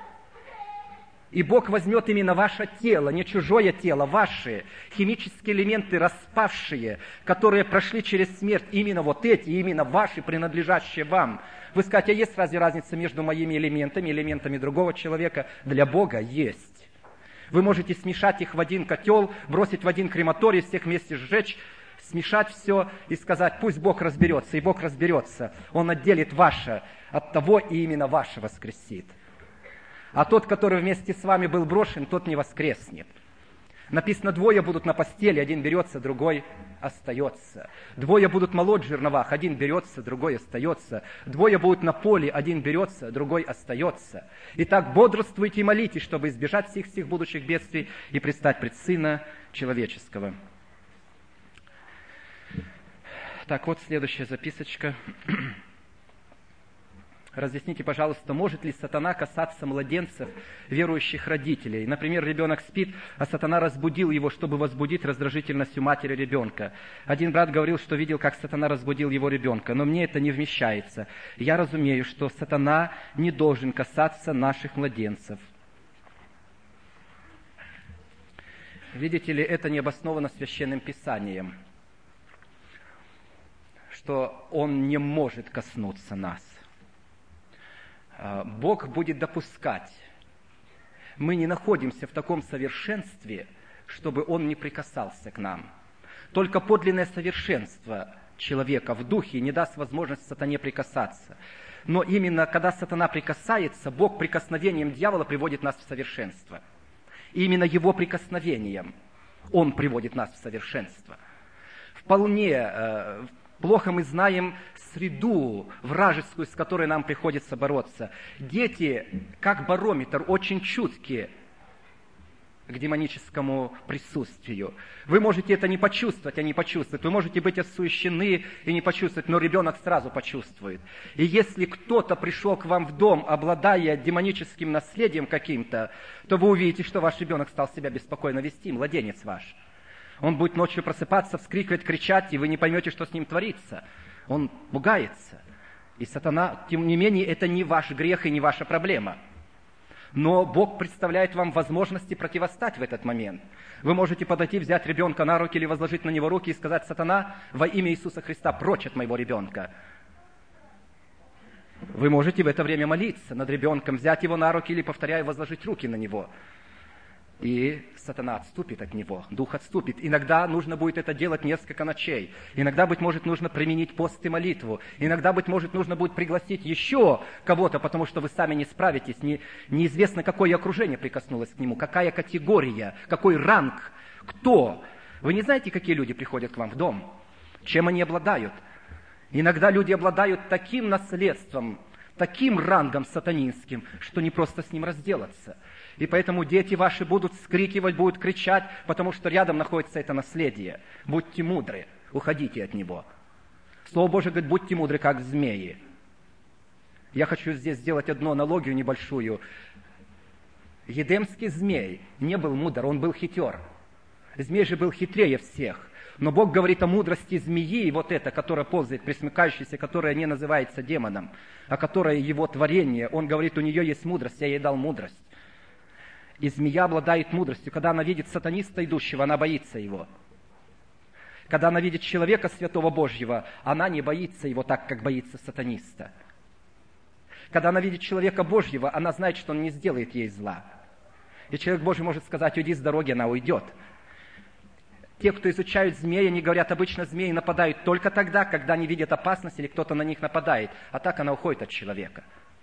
И Бог возьмет именно ваше тело, не чужое тело, ваши химические элементы распавшие, которые прошли через смерть, именно вот эти, именно ваши, принадлежащие вам. Вы скажете, а есть разве разница между моими элементами и элементами другого человека? Для Бога есть. Вы можете смешать их в один котел, бросить в один крематорий, всех вместе сжечь, смешать все и сказать, пусть Бог разберется, и Бог разберется. Он отделит ваше от того, и именно ваше воскресит. А тот, который вместе с вами был брошен, тот не воскреснет. Написано, двое будут на постели, один берется, другой остается. Двое будут молоть в жерновах, один берется, другой остается. Двое будут на поле, один берется, другой остается. Итак, бодрствуйте и молитесь, чтобы избежать всех всех будущих бедствий и предстать пред Сына Человеческого. Так, вот следующая записочка. Разъясните, пожалуйста, может ли сатана касаться младенцев, верующих родителей? Например, ребенок спит, а сатана разбудил его, чтобы возбудить раздражительность у матери ребенка. Один брат говорил, что видел, как сатана разбудил его ребенка, но мне это не вмещается. Я разумею, что сатана не должен касаться наших младенцев. Видите ли, это не обосновано Священным Писанием, что он не может коснуться нас. Бог будет допускать. Мы не находимся в таком совершенстве, чтобы Он не прикасался к нам. Только подлинное совершенство человека в духе не даст возможность сатане прикасаться. Но именно когда сатана прикасается, Бог прикосновением дьявола приводит нас в совершенство. И именно его прикосновением Он приводит нас в совершенство. Вполне э, плохо мы знаем среду вражескую, с которой нам приходится бороться. Дети, как барометр, очень чуткие к демоническому присутствию. Вы можете это не почувствовать, а не почувствовать. Вы можете быть осуещены и не почувствовать, но ребенок сразу почувствует. И если кто-то пришел к вам в дом, обладая демоническим наследием каким-то, то вы увидите, что ваш ребенок стал себя беспокойно вести, младенец ваш. Он будет ночью просыпаться, вскрикивать, кричать, и вы не поймете, что с ним творится. Он пугается. И сатана, тем не менее, это не ваш грех и не ваша проблема. Но Бог представляет вам возможности противостать в этот момент. Вы можете подойти, взять ребенка на руки или возложить на него руки и сказать, сатана, во имя Иисуса Христа, прочь от моего ребенка. Вы можете в это время молиться над ребенком, взять его на руки или, повторяю, возложить руки на него. И сатана отступит от него, дух отступит. Иногда нужно будет это делать несколько ночей. Иногда, быть может, нужно применить пост и молитву. Иногда, быть может, нужно будет пригласить еще кого-то, потому что вы сами не справитесь. Не, неизвестно, какое окружение прикоснулось к нему, какая категория, какой ранг, кто. Вы не знаете, какие люди приходят к вам в дом, чем они обладают. Иногда люди обладают таким наследством, таким рангом сатанинским, что не просто с ним разделаться. И поэтому дети ваши будут вскрикивать, будут кричать, потому что рядом находится это наследие. Будьте мудры, уходите от него. Слово Божие говорит, будьте мудры, как змеи. Я хочу здесь сделать одну аналогию небольшую. Едемский змей не был мудр, он был хитер. Змей же был хитрее всех. Но Бог говорит о мудрости змеи, вот это, которая ползает, пресмыкающаяся, которая не называется демоном, а которая его творение. Он говорит, у нее есть мудрость, я ей дал мудрость. И змея обладает мудростью. Когда она видит сатаниста идущего, она боится его. Когда она видит человека святого Божьего, она не боится его так, как боится сатаниста. Когда она видит человека Божьего, она знает, что он не сделает ей зла. И человек Божий может сказать, уйди с дороги, она уйдет. Те, кто изучают змеи, они говорят, обычно змеи нападают только тогда, когда они видят опасность или кто-то на них нападает. А так она уходит от человека.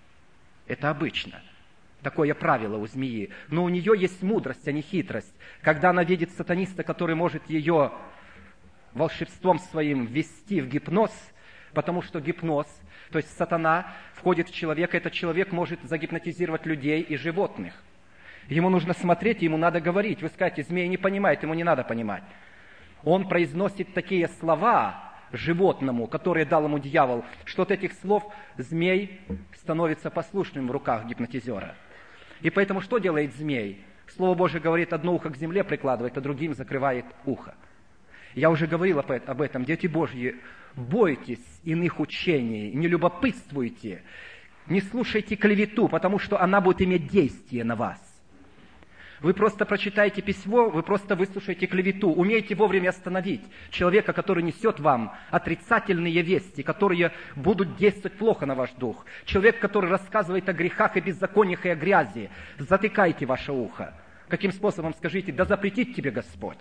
Это обычно. Такое правило у змеи. Но у нее есть мудрость, а не хитрость. Когда она видит сатаниста, который может ее волшебством своим ввести в гипноз, потому что гипноз, то есть сатана входит в человека, этот человек может загипнотизировать людей и животных. Ему нужно смотреть, ему надо говорить. Вы скажете, змей не понимает, ему не надо понимать. Он произносит такие слова животному, которые дал ему дьявол, что от этих слов змей становится послушным в руках гипнотизера. И поэтому что делает змей? Слово Божие говорит, одно ухо к земле прикладывает, а другим закрывает ухо. Я уже говорил об этом. Дети Божьи, бойтесь иных учений, не любопытствуйте, не слушайте клевету, потому что она будет иметь действие на вас. Вы просто прочитаете письмо, вы просто выслушаете клевету. Умейте вовремя остановить человека, который несет вам отрицательные вести, которые будут действовать плохо на ваш дух. Человек, который рассказывает о грехах и беззакониях и о грязи. Затыкайте ваше ухо. Каким способом? Скажите, да запретит тебе Господь.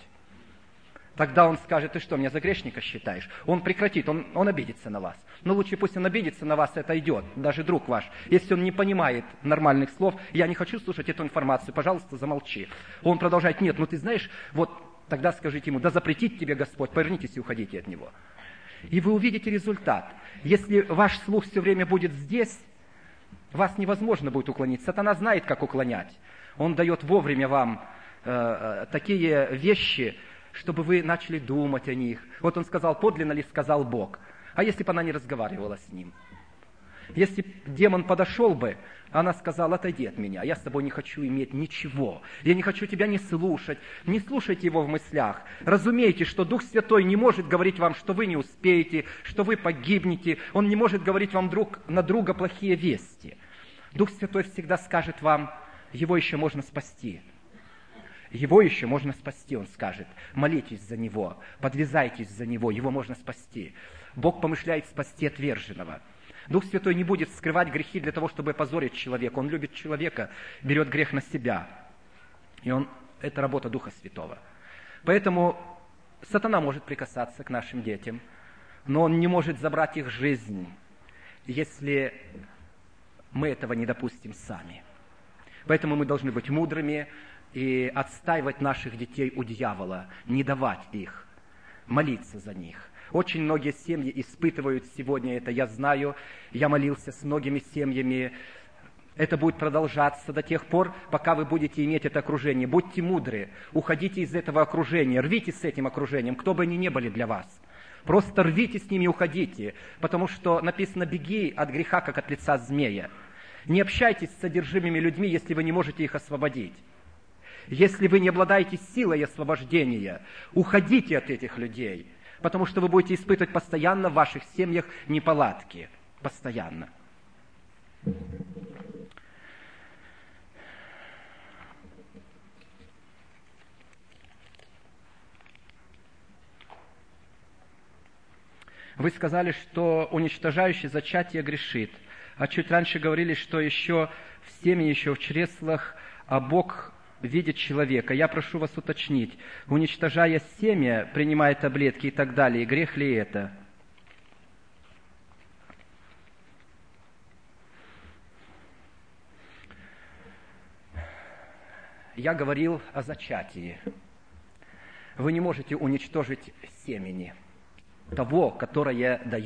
Тогда он скажет, ты что, меня за грешника считаешь? Он прекратит, он, он обидится на вас. Но лучше пусть он обидится на вас, это идет, даже друг ваш. Если он не понимает нормальных слов, я не хочу слушать эту информацию, пожалуйста, замолчи. Он продолжает, нет, ну ты знаешь, вот тогда скажите ему, да запретит тебе Господь, повернитесь и уходите от него. И вы увидите результат. Если ваш слух все время будет здесь, вас невозможно будет уклонить. Сатана знает, как уклонять. Он дает вовремя вам э, такие вещи, чтобы вы начали думать о них. Вот он сказал, подлинно ли сказал Бог. А если бы она не разговаривала с ним? Если бы демон подошел бы, она сказала, отойди от меня, я с тобой не хочу иметь ничего. Я не хочу тебя не слушать. Не слушайте его в мыслях. Разумейте, что Дух Святой не может говорить вам, что вы не успеете, что вы погибнете. Он не может говорить вам друг на друга плохие вести. Дух Святой всегда скажет вам, его еще можно спасти. Его еще можно спасти, он скажет. Молитесь за него, подвязайтесь за него, его можно спасти. Бог помышляет спасти отверженного. Дух Святой не будет скрывать грехи для того, чтобы опозорить человека. Он любит человека, берет грех на себя. И он, это работа Духа Святого. Поэтому сатана может прикасаться к нашим детям, но он не может забрать их жизнь, если мы этого не допустим сами. Поэтому мы должны быть мудрыми, и отстаивать наших детей у дьявола, не давать их, молиться за них. Очень многие семьи испытывают сегодня это, я знаю, я молился с многими семьями. Это будет продолжаться до тех пор, пока вы будете иметь это окружение. Будьте мудры, уходите из этого окружения, рвитесь с этим окружением, кто бы они ни были для вас. Просто рвите с ними и уходите, потому что написано, беги от греха, как от лица змея. Не общайтесь с содержимыми людьми, если вы не можете их освободить. Если вы не обладаете силой освобождения, уходите от этих людей, потому что вы будете испытывать постоянно в ваших семьях неполадки. Постоянно. Вы сказали, что уничтожающий зачатие грешит, а чуть раньше говорили, что еще в семье, еще в чреслах, а Бог видит человека. Я прошу вас уточнить, уничтожая семя, принимая таблетки и так далее, грех ли это? Я говорил о зачатии. Вы не можете уничтожить семени, того, которое дает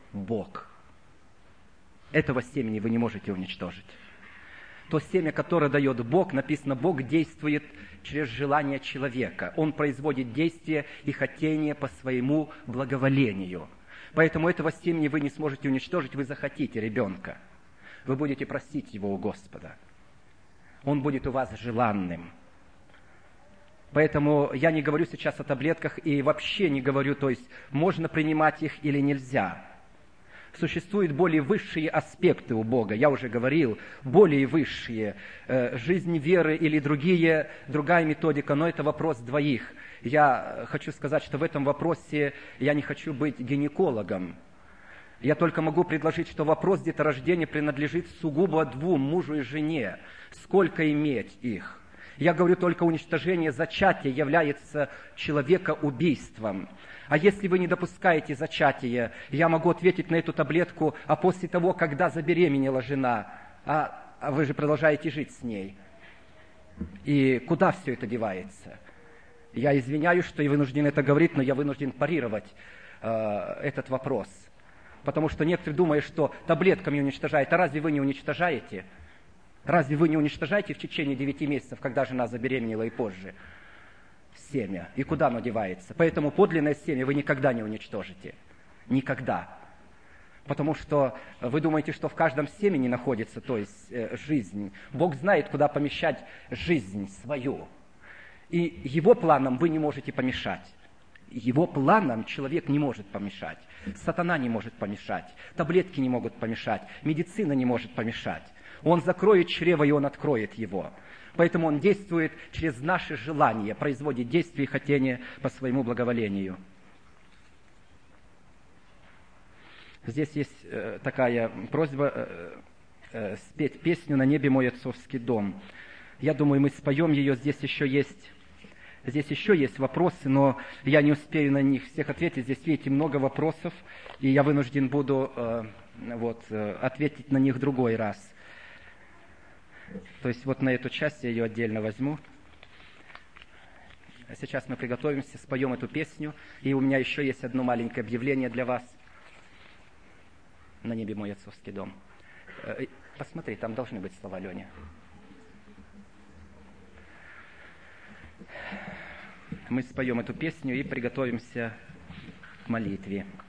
Бог. Этого семени вы не можете уничтожить. То семя, которое дает Бог, написано, Бог действует через желание человека. Он производит действие и хотение по своему благоволению. Поэтому этого семени вы не сможете уничтожить, вы захотите ребенка. Вы будете просить его у Господа. Он будет у вас желанным. Поэтому я не говорю сейчас о таблетках и вообще не говорю, то есть можно принимать их или нельзя. Существуют более высшие аспекты у Бога. Я уже говорил, более высшие. Э, жизнь веры или другие, другая методика, но это вопрос двоих. Я хочу сказать, что в этом вопросе я не хочу быть гинекологом. Я только могу предложить, что вопрос деторождения принадлежит сугубо двум, мужу и жене. Сколько иметь их? Я говорю, только уничтожение зачатия является человекоубийством. А если вы не допускаете зачатия, я могу ответить на эту таблетку, а после того, когда забеременела жена, а, а вы же продолжаете жить с ней. И куда все это девается? Я извиняюсь, что я вынужден это говорить, но я вынужден парировать э, этот вопрос. Потому что некоторые думают, что таблетками уничтожают. А разве вы не уничтожаете? Разве вы не уничтожаете в течение девяти месяцев, когда жена забеременела и позже? Семя. И куда оно девается? Поэтому подлинное семя вы никогда не уничтожите. Никогда. Потому что вы думаете, что в каждом семени находится, то есть э, жизнь. Бог знает, куда помещать жизнь свою. И его планам вы не можете помешать. Его планам человек не может помешать. Сатана не может помешать. Таблетки не могут помешать. Медицина не может помешать. Он закроет чрево, и он откроет его. Поэтому он действует через наши желания, производит действия и хотения по своему благоволению. Здесь есть э, такая просьба э, э, спеть песню «На небе мой отцовский дом». Я думаю, мы споем ее. Здесь еще есть, здесь еще есть вопросы, но я не успею на них всех ответить. Здесь, видите, много вопросов, и я вынужден буду э, вот, э, ответить на них в другой раз. То есть вот на эту часть я ее отдельно возьму. Сейчас мы приготовимся, споем эту песню. И у меня еще есть одно маленькое объявление для вас. «На небе мой отцовский дом». Посмотри, там должны быть слова, Леня. Мы споем эту песню и приготовимся к молитве.